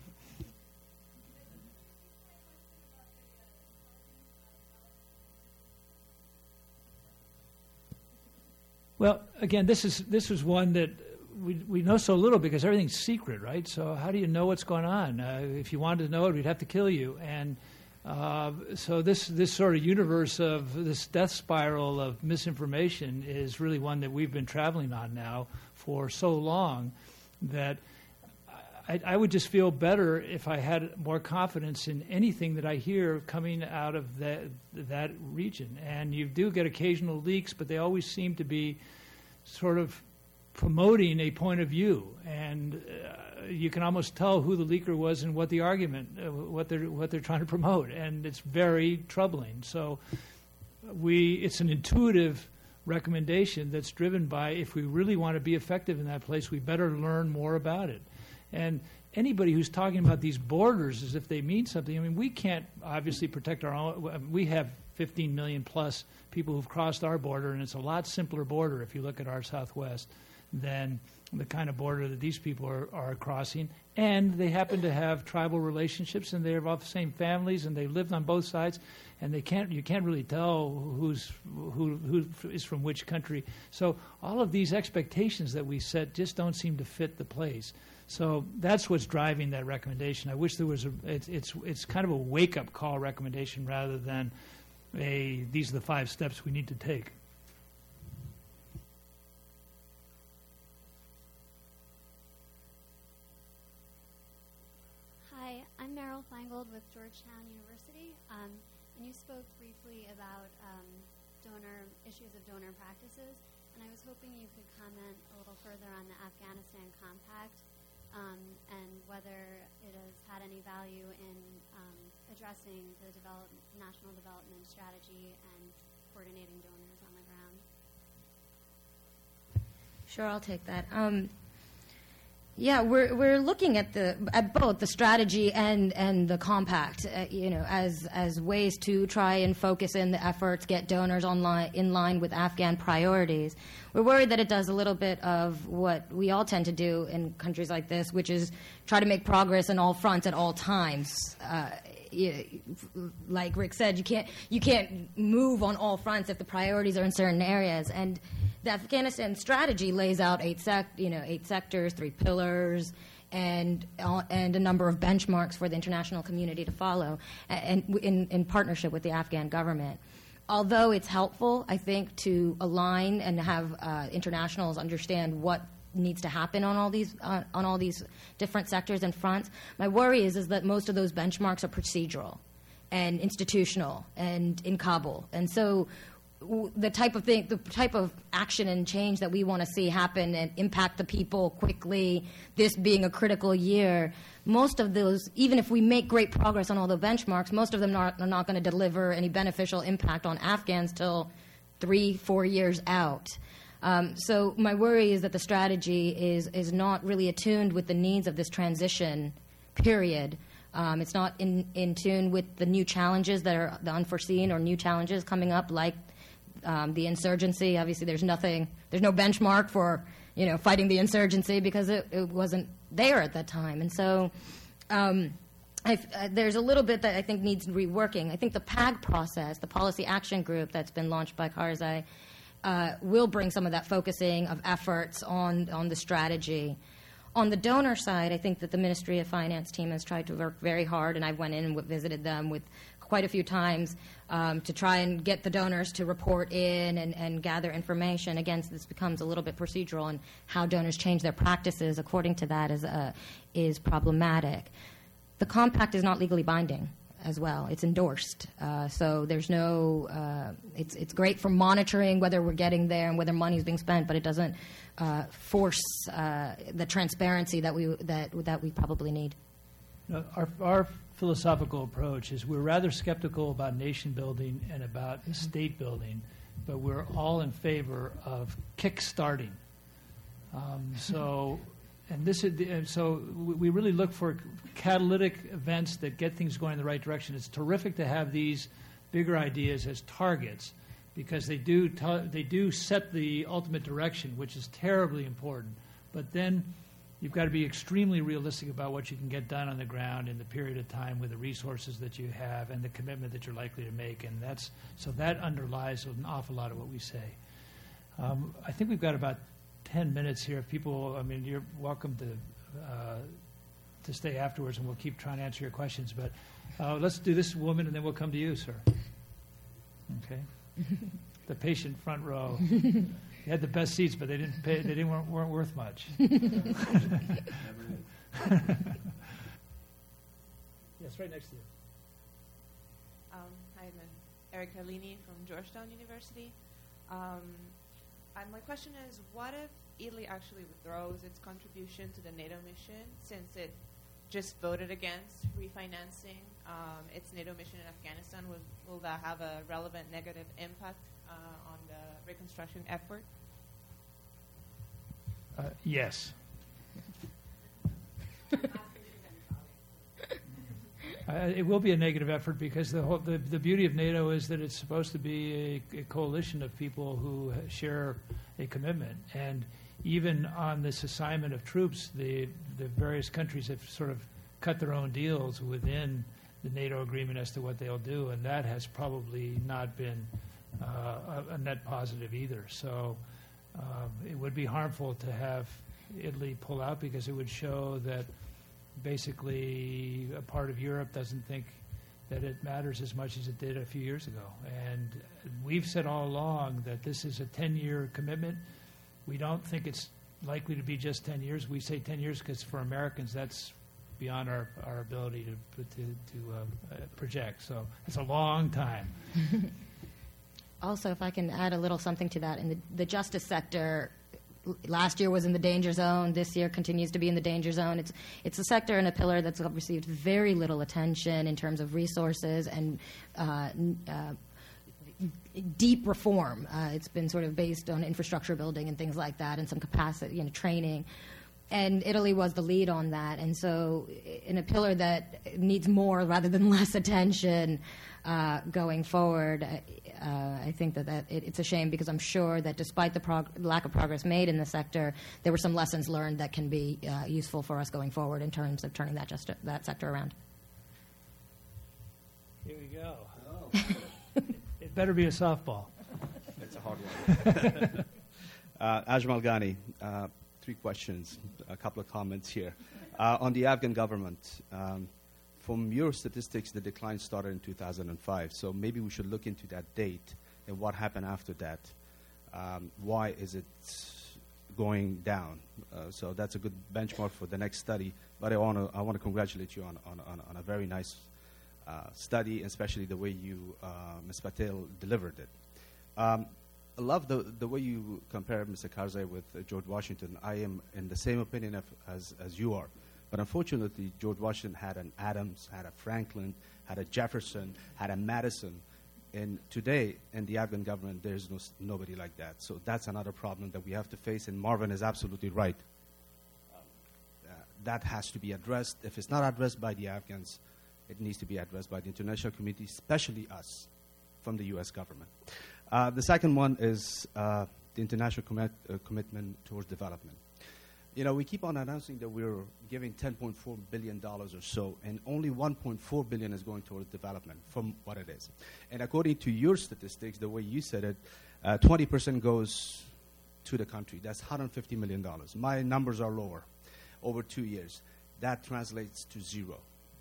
Well, again, this is this is one that we we know so little because everything's secret, right? So how do you know what's going on? Uh, if you wanted to know it, we'd have to kill you. And uh, so this this sort of universe of this death spiral of misinformation is really one that we've been traveling on now for so long that I, I would just feel better if I had more confidence in anything that I hear coming out of that that region. And you do get occasional leaks, but they always seem to be sort of promoting a point of view, and uh, you can almost tell who the leaker was and what the argument, uh, what they're what they're trying to promote, and it's very troubling. So we, it's an intuitive recommendation that's driven by, if we really want to be effective in that place, we better learn more about it. And anybody who's talking about these borders as if they mean something, I mean, we can't obviously protect our own. We have fifteen million plus people who've crossed our border, and it's a lot simpler border if you look at our Southwest than the kind of border that these people are, are crossing. And they happen to have tribal relationships, and they're of the same families, and they lived on both sides, and they can't you can't really tell who's who who is from which country. So all of these expectations that we set just don't seem to fit the place. So that's what's driving that recommendation. I wish there was a it's it's, it's kind of a wake-up call recommendation rather than a these are the five steps we need to take. Hi, I'm Meryl Feingold with Georgetown University, um, and you spoke briefly about um, donor issues of donor practices, and I was hoping you could comment a little further on the Afghanistan Compact um, and whether it has had any value in um, addressing the develop- national development strategy and coordinating donors on the ground. Sure, I'll take that. Um, Yeah, we're we're looking at the at both the strategy and and the compact, uh, you know, as as ways to try and focus in the efforts, get donors online in line with Afghan priorities. We're worried that it does a little bit of what we all tend to do in countries like this, which is try to make progress on all fronts at all times. Uh, you, like Rick said, you can't you can't move on all fronts if the priorities are in certain areas. And the Afghanistan strategy lays out eight sec, you know, eight sectors, three pillars, and uh, and a number of benchmarks for the international community to follow, and in, in partnership with the Afghan government. although it's helpful, I think, to align and have uh, internationals understand what needs to happen on all these uh, on all these different sectors and fronts, my worry is is that most of those benchmarks are procedural and institutional and in Kabul, and so w- the type of thing, the type of action and change that we want to see happen and impact the people quickly, this being a critical year, most of those, even if we make great progress on all the benchmarks, most of them are, are not going to deliver any beneficial impact on Afghans till three, four years out. Um, so my worry is that the strategy is is not really attuned with the needs of this transition period. Um, it's not in, in tune with the new challenges that are the unforeseen or new challenges coming up, like um, the insurgency. Obviously, there's nothing, there's no benchmark for you know fighting the insurgency because it, it wasn't there at that time. And so um, I've, uh, there's a little bit that I think needs reworking. I think the P A G process, the Policy Action Group that's been launched by Karzai, Uh, will bring some of that focusing of efforts on, on the strategy. On the donor side, I think that the Ministry of Finance team has tried to work very hard, and I went in and w- visited them with quite a few times um, to try and get the donors to report in and, and gather information. Again, this becomes a little bit procedural, and how donors change their practices according to that is, uh, is problematic. The compact is not legally binding as well. It's endorsed. Uh, so there's no, uh, it's, it's great for monitoring whether we're getting there and whether money is being spent, but it doesn't uh, force uh, the transparency that we, that, that we probably need. No, our, our philosophical approach is we're rather skeptical about nation building and about state building, but we're all in favor of kick-starting. Um, so... And this is the, and so we really look for catalytic events that get things going in the right direction. It's terrific to have these bigger ideas as targets because they do t- they do set the ultimate direction, which is terribly important. But then you've got to be extremely realistic about what you can get done on the ground in the period of time with the resources that you have and the commitment that you're likely to make. And that's so that underlies an awful lot of what we say. Um, I think we've got about ten minutes here. If people, I mean, you're welcome to uh, to stay afterwards, and we'll keep trying to answer your questions. But uh, let's do this woman, and then we'll come to you, sir. Okay, the patient front row. You had the best seats, but they didn't pay. They didn't weren't, weren't worth much. Yes, right next to you. Um, hi, I'm Erica Lini from Georgetown University. Um, And my question is, what if Italy actually withdraws its contribution to the NATO mission since it just voted against refinancing um, its NATO mission in Afghanistan? Will, will that have a relevant negative impact uh, on the reconstruction effort? Uh, yes. Uh, it will be a negative effort because the, whole, the the beauty of NATO is that it's supposed to be a, a coalition of people who share a commitment. And even on this assignment of troops, the the various countries have sort of cut their own deals within the NATO agreement as to what they'll do, and that has probably not been uh, a, a net positive either. So um, it would be harmful to have Italy pull out because it would show that basically a part of Europe doesn't think that it matters as much as it did a few years ago. And we've said all along that this is a ten-year commitment. We don't think it's likely to be just ten years. We say ten years because for Americans that's beyond our, our ability to, to, to uh, project. So it's a long time. Also, if I can add a little something to that, in the, the justice sector, last year was in the danger zone. This year continues to be in the danger zone. It's it's a sector and a pillar that's received very little attention in terms of resources and uh, uh, deep reform. Uh, it's been sort of based on infrastructure building and things like that, and some capacity, you know, training. And Italy was the lead on that. And so, in a pillar that needs more rather than less attention uh, going forward. Uh, I think that, that it, it's a shame because I'm sure that despite the prog- lack of progress made in the sector, there were some lessons learned that can be uh, useful for us going forward in terms of turning that just that sector around. Here we go. Oh. It better be a softball. It's a hard one. uh, Ajmal Ghani, uh, three questions, a couple of comments here. Uh, on the Afghan government, um, from your statistics, the decline started in two thousand five. So maybe we should look into that date and what happened after that. Um, why is it going down? Uh, so that's a good benchmark for the next study. But I want to I want to congratulate you on, on, on, on a very nice uh, study, especially the way you, uh, Miz Patel, delivered it. Um, I love the, the way you compare Mister Karzai with uh, George Washington. I am in the same opinion of, as, as you are. But unfortunately, George Washington had an Adams, had a Franklin, had a Jefferson, had a Madison. And today, in the Afghan government, there's no, nobody like that. So that's another problem that we have to face, and Marvin is absolutely right. Um, uh, that has to be addressed. If it's not addressed by the Afghans, it needs to be addressed by the international community, especially us, from the U S government. Uh, the second one is uh, the international commit, uh, commitment towards development. You know, we keep on announcing that we're giving ten point four billion dollars or so, and only one point four billion dollars is going towards development from what it is. And according to your statistics, the way you said it, uh, twenty percent goes to the country. That's one hundred fifty million dollars. My numbers are lower over two years. That translates to zero.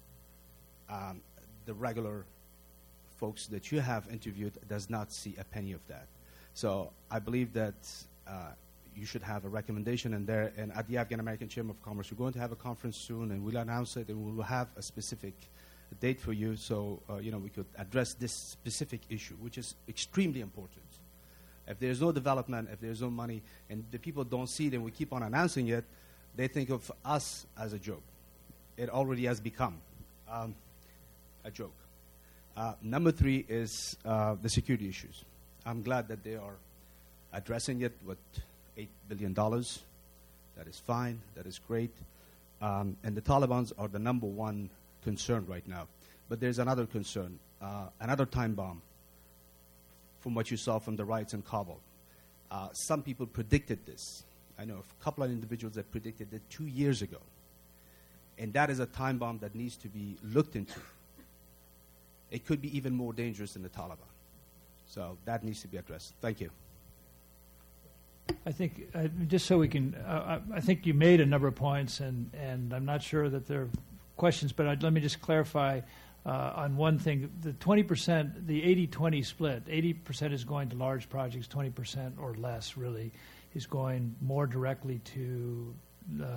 Um, the regular folks that you have interviewed does not see a penny of that. So I believe that uh, you should have a recommendation in there. And at the Afghan American Chamber of Commerce, we're going to have a conference soon, and we'll announce it, and we'll have a specific date for you, so uh, you know we could address this specific issue, which is extremely important. If there's no development, if there's no money, and the people don't see it, and we keep on announcing it, they think of us as a joke. It already has become um, a joke. Uh, number three is uh, the security issues. I'm glad that they are addressing it with eight billion dollars. That is fine. That is great. Um, and the Taliban's are the number one concern right now. But there's another concern, uh, another time bomb from what you saw from the riots in Kabul. Uh, some people predicted this. I know a couple of individuals that predicted it two years ago. And that is a time bomb that needs to be looked into. It could be even more dangerous than the Taliban. So that needs to be addressed. Thank you. I think, uh, just so we can, uh, I, I think you made a number of points, and, and I'm not sure that there are questions, but I'd, let me just clarify uh, on one thing. The twenty percent, the eighty twenty split, eighty percent is going to large projects, twenty percent or less really is going more directly to uh,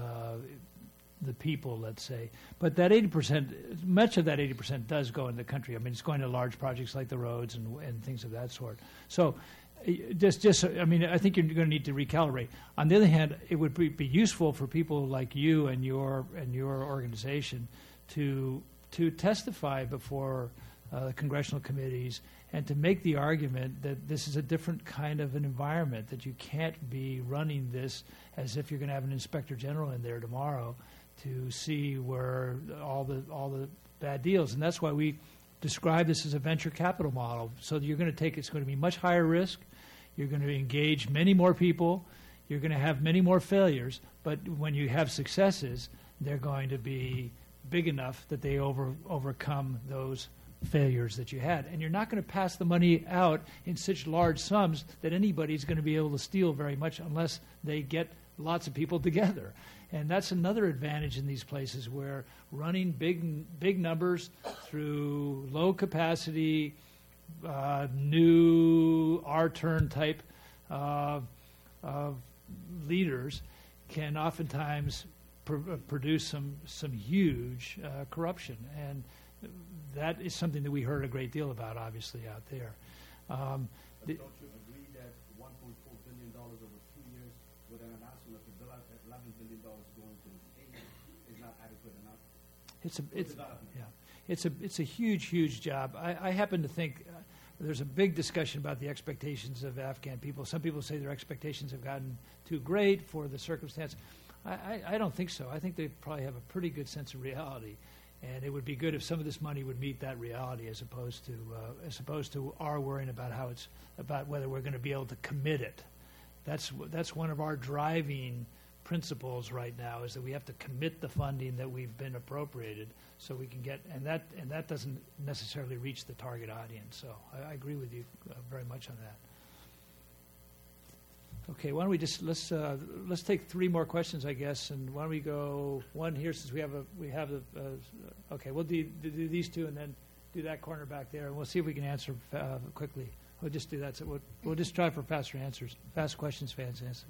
the people, let's say. But that eighty percent, much of that eighty percent does go in the country. I mean, it's going to large projects like the roads and, and things of that sort. So just, just, I mean, I think you're going to need to recalibrate. On the other hand, it would be, be useful for people like you and your and your organization to to testify before uh, congressional committees and to make the argument that this is a different kind of an environment, that you can't be running this as if you're going to have an inspector general in there tomorrow to see where all the all the bad deals. And that's why we describe this as a venture capital model. So you're going to take, it's going to be much higher risk. You're going to engage many more people. You're going to have many more failures. But when you have successes, they're going to be big enough that they over, overcome those failures that you had. And you're not going to pass the money out in such large sums that anybody's going to be able to steal very much unless they get lots of people together. And that's another advantage in these places where running big big numbers through low capacity, uh, new R-turn type uh, uh, leaders can oftentimes pr- produce some, some huge uh, corruption. And that is something that we heard a great deal about, obviously, out there. Um, but don't you agree that one point four billion dollars over two years with an announcement of the bill at eleven billion dollars going to aid is not adequate enough? It's a, it's, yeah, it's a, it's a huge, huge job. I, I happen to think uh, there's a big discussion about the expectations of Afghan people. Some people say their expectations have gotten too great for the circumstance. I, I, I don't think so. I think they probably have a pretty good sense of reality. And it would be good if some of this money would meet that reality, as opposed to uh, as opposed to our worrying about how it's about whether we're going to be able to commit it. That's that's one of our driving principles right now, is that we have to commit the funding that we've been appropriated, so we can get and that and that doesn't necessarily reach the target audience. So I, I agree with you uh, very much on Okay, why don't we just let's uh, let's take three more questions, I guess, and why don't we go one here since we have a we have a uh, okay, we'll do, do these two and then do that corner back there, and we'll see if we can answer uh, quickly. We'll just do that. So we'll, we'll just try for faster answers, fast questions, fast answers.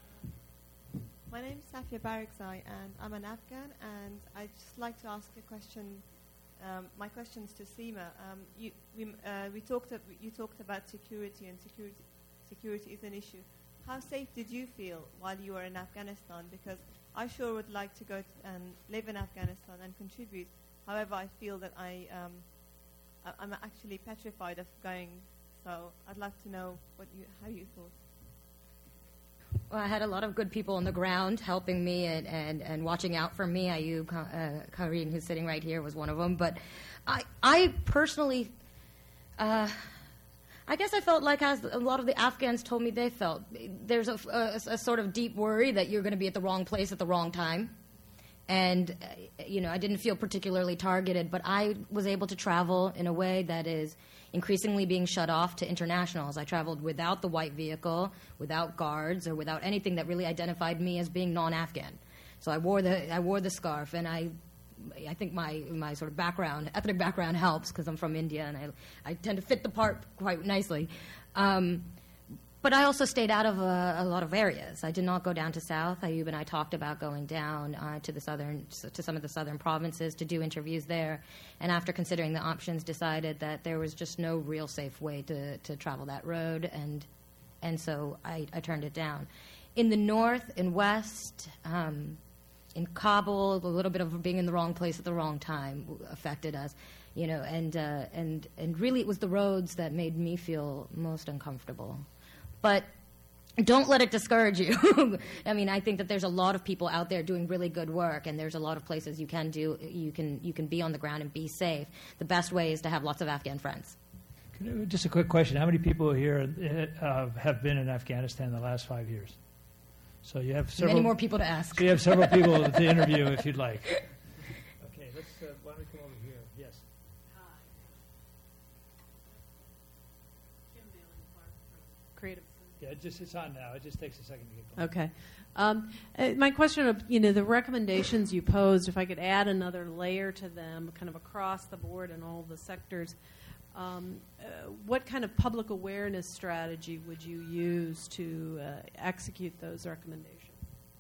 My name is Safia Barakzai, and I'm an Afghan, and I'd just like to ask a question. Um, my question is to Seema. Um, you, we, uh, we talked ab- you talked about security, and security security is an issue. How safe did you feel while you were in Afghanistan? Because I sure would like to go t- and live in Afghanistan and contribute. However, I feel that I, um, I I'm actually petrified of going. So I'd like to know what you how you thought. Well, I had a lot of good people on the ground helping me and, and, and watching out for me. Ayub uh, Karim, who's sitting right here, was one of them. But I I personally. Uh, I guess I felt like, as a lot of the Afghans told me they felt, there's a, a, a sort of deep worry that you're going to be at the wrong place at the wrong time. And, uh, you know, I didn't feel particularly targeted, but I was able to travel in a way that is increasingly being shut off to internationals. I traveled without the white vehicle, without guards, or without anything that really identified me as being non-Afghan. So I wore the I wore the scarf, and I I think my, my sort of background, ethnic background helps because I'm from India and I, I tend to fit the part quite nicely. Um, but I also stayed out of a, a lot of areas. I did not go down to South. Ayub and I talked about going down uh, to the southern, to some of the southern provinces to do interviews there. And after considering the options, decided that there was just no real safe way to, to travel that road, and and so I, I turned it down. In the north and west. Um, In Kabul, a little bit of being in the wrong place at the wrong time affected us, you know, and uh, and and really it was the roads that made me feel most uncomfortable. But don't let it discourage you. I mean, I think that there's a lot of people out there doing really good work, and there's a lot of places you can do, you can you can be on the ground and be safe. The best way is to have lots of Afghan friends. Can I, just a quick question: how many people here uh, have been in Afghanistan in the last five years? So you have several Many more people to ask. So you have several people to interview if you'd like. Okay, let's. Uh, why don't we come over here? Yes. Creative. Yeah, it just it's on now. It just takes a second to get going. Okay. Um, uh, my question of, you know, the recommendations you posed, if I could add another layer to them, kind of across the board in all the sectors, um, uh, what kind of public awareness strategy would you use to uh, execute those recommendations?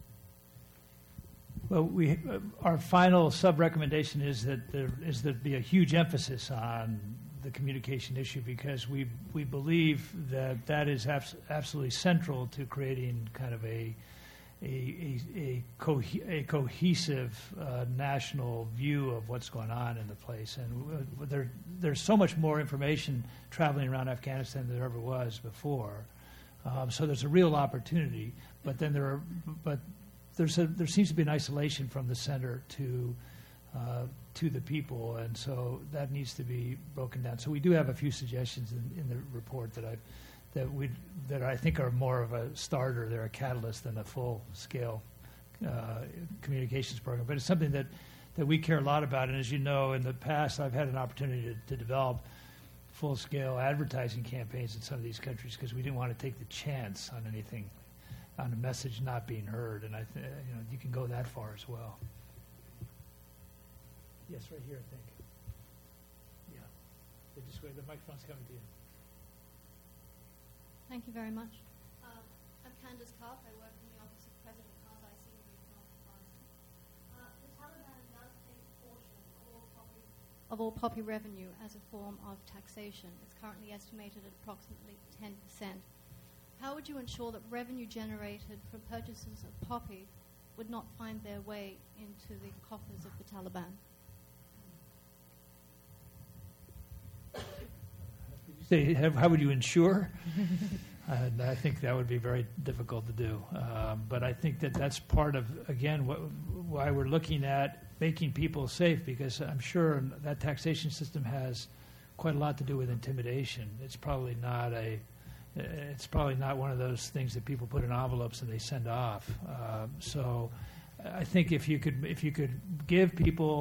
Well, we uh, our final sub-recommendation is that there is there be a huge emphasis on the communication issue, because we we believe that that is abs- absolutely central to creating kind of a a a, a, co- a cohesive uh, national view of what's going on in the place. And uh, there there's so much more information traveling around Afghanistan than there ever was before. Um, so there's a real opportunity, but then there are but there's a, there seems to be an isolation from the center to uh, to the people, and so that needs to be broken down. So we do have a few suggestions in, in the report that I that we that I think are more of a starter. They're a catalyst than a full scale uh, communications program, but it's something that that we care a lot about. And as you know, in the past, I've had an opportunity to, to develop full scale advertising campaigns in some of these countries because we didn't want to take the chance on anything, on a message not being heard. And I th- you know you can go that far as well. Yes, right here, I think. Yeah. They just wait. The microphone's coming to you. Thank you very much. Uh, I'm Candace Kopp. I work in the Office of President Karzai, Senior Regional Advisor. Uh, the Taliban does take a portion of all, poppy, of all poppy revenue as a form of taxation. It's currently estimated at approximately ten percent. How would you ensure that revenue generated from purchases of poppy would not find their way into the coffers of the Taliban? Say, how would you ensure? And I think that would be very difficult to do. Um, but I think that that's part of, again, what, why we're looking at making people safe, because I'm sure that taxation system has quite a lot to do with intimidation. It's probably not a, it's probably not one of those things that people put in envelopes and they send off. Uh, so I think if you could, if you could give people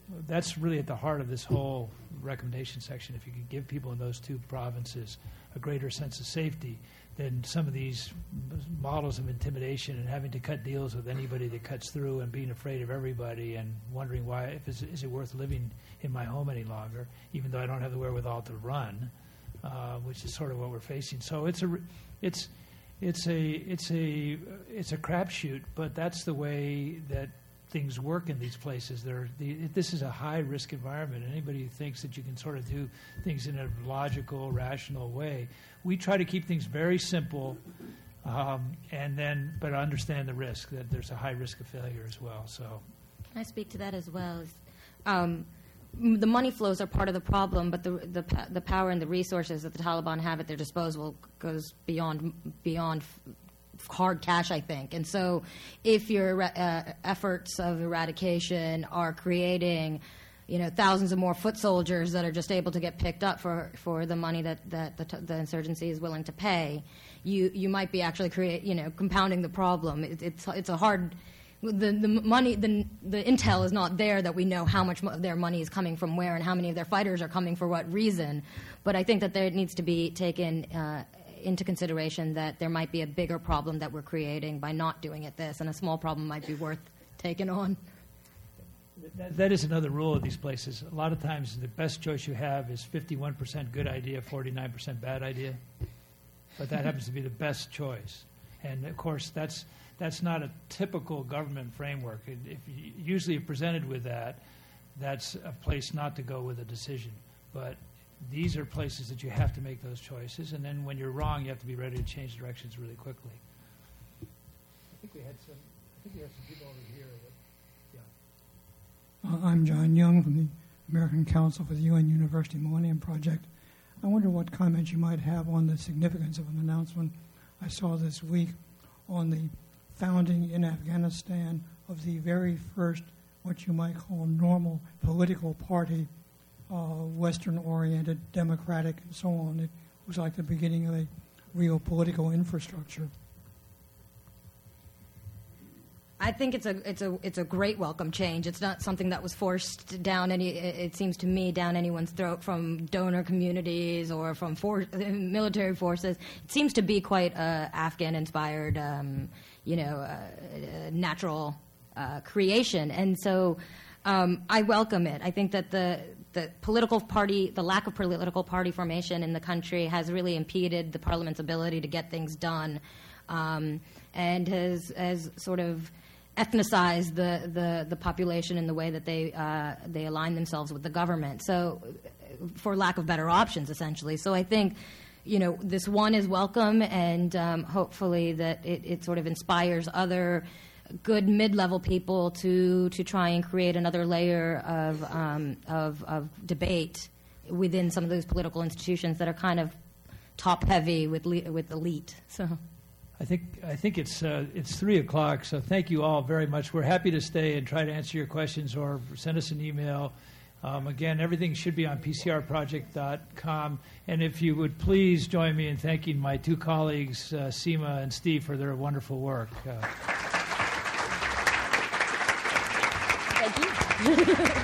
that's really at the heart of this whole recommendation section. If you could give people in those two provinces a greater sense of safety, then some of these models of intimidation and having to cut deals with anybody that cuts through and being afraid of everybody and wondering why, if it's, is it worth living in my home any longer, even though I don't have the wherewithal to run, uh, which is sort of what we're facing. So it's a, it's, it's a, it's a, it's a crapshoot, but that's the way that things work in these places. They're, the, this is a high-risk environment. Anybody who thinks that you can sort of do things in a logical, rational way, we try to keep things very simple, um, and then, but understand the risk, that there's a high risk of failure as well. So, can I speak to that as well? Um, the money flows are part of the problem, but the, the the power and the resources that the Taliban have at their disposal goes beyond beyond hard cash, I think. And so if your uh, efforts of eradication are creating, you know, thousands of more foot soldiers that are just able to get picked up for, for the money that, that the, t- the insurgency is willing to pay, you you might be actually create, you know, compounding the problem. It, it's it's a hard, the the money, the the intel is not there that we know how much of their money is coming from where and how many of their fighters are coming for what reason. But I think that there needs to be taken uh, into consideration that there might be a bigger problem that we're creating by not doing it this, and a small problem might be worth taking on. That, that is another rule of these places. A lot of times the best choice you have is fifty-one percent good idea, forty-nine percent bad idea. But that happens to be the best choice. And, of course, that's that's not a typical government framework. If you usually presented with that, that's a place not to go with a decision. But these are places that you have to make those choices. And then when you're wrong, you have to be ready to change directions really quickly. I think we had some, I think we have some people over here. Uh, I'm John Young from the American Council for the U N University Millennium Project. I wonder what comments you might have on the significance of an announcement I saw this week on the founding in Afghanistan of the very first, what you might call normal political party, uh, Western-oriented, democratic, and so on. It was like the beginning of a real political infrastructure. I think it's a it's a it's a great welcome change. It's not something that was forced down any. It seems to me down anyone's throat from donor communities or from for, military forces. It seems to be quite uh, Afghan-inspired, um, you know, uh, natural uh, creation, and so um, I welcome it. I think that the the political party, the lack of political party formation in the country has really impeded the parliament's ability to get things done, um, and has has sort of ethnicize the, the, the population in the way that they uh, they align themselves with the government. So, for lack of better options, essentially. So I think, you know, this one is welcome, and um, hopefully that it, it sort of inspires other good mid-level people to to try and create another layer of um, of, of debate within some of those political institutions that are kind of top-heavy with le- with elite. So. I think I think it's uh, it's three o'clock. So thank you all very much. We're happy to stay and try to answer your questions or send us an email. Um, again, everything should be on P C R project dot com. And if you would please join me in thanking my two colleagues, uh, Seema and Steve, for their wonderful work. Uh, Thank you.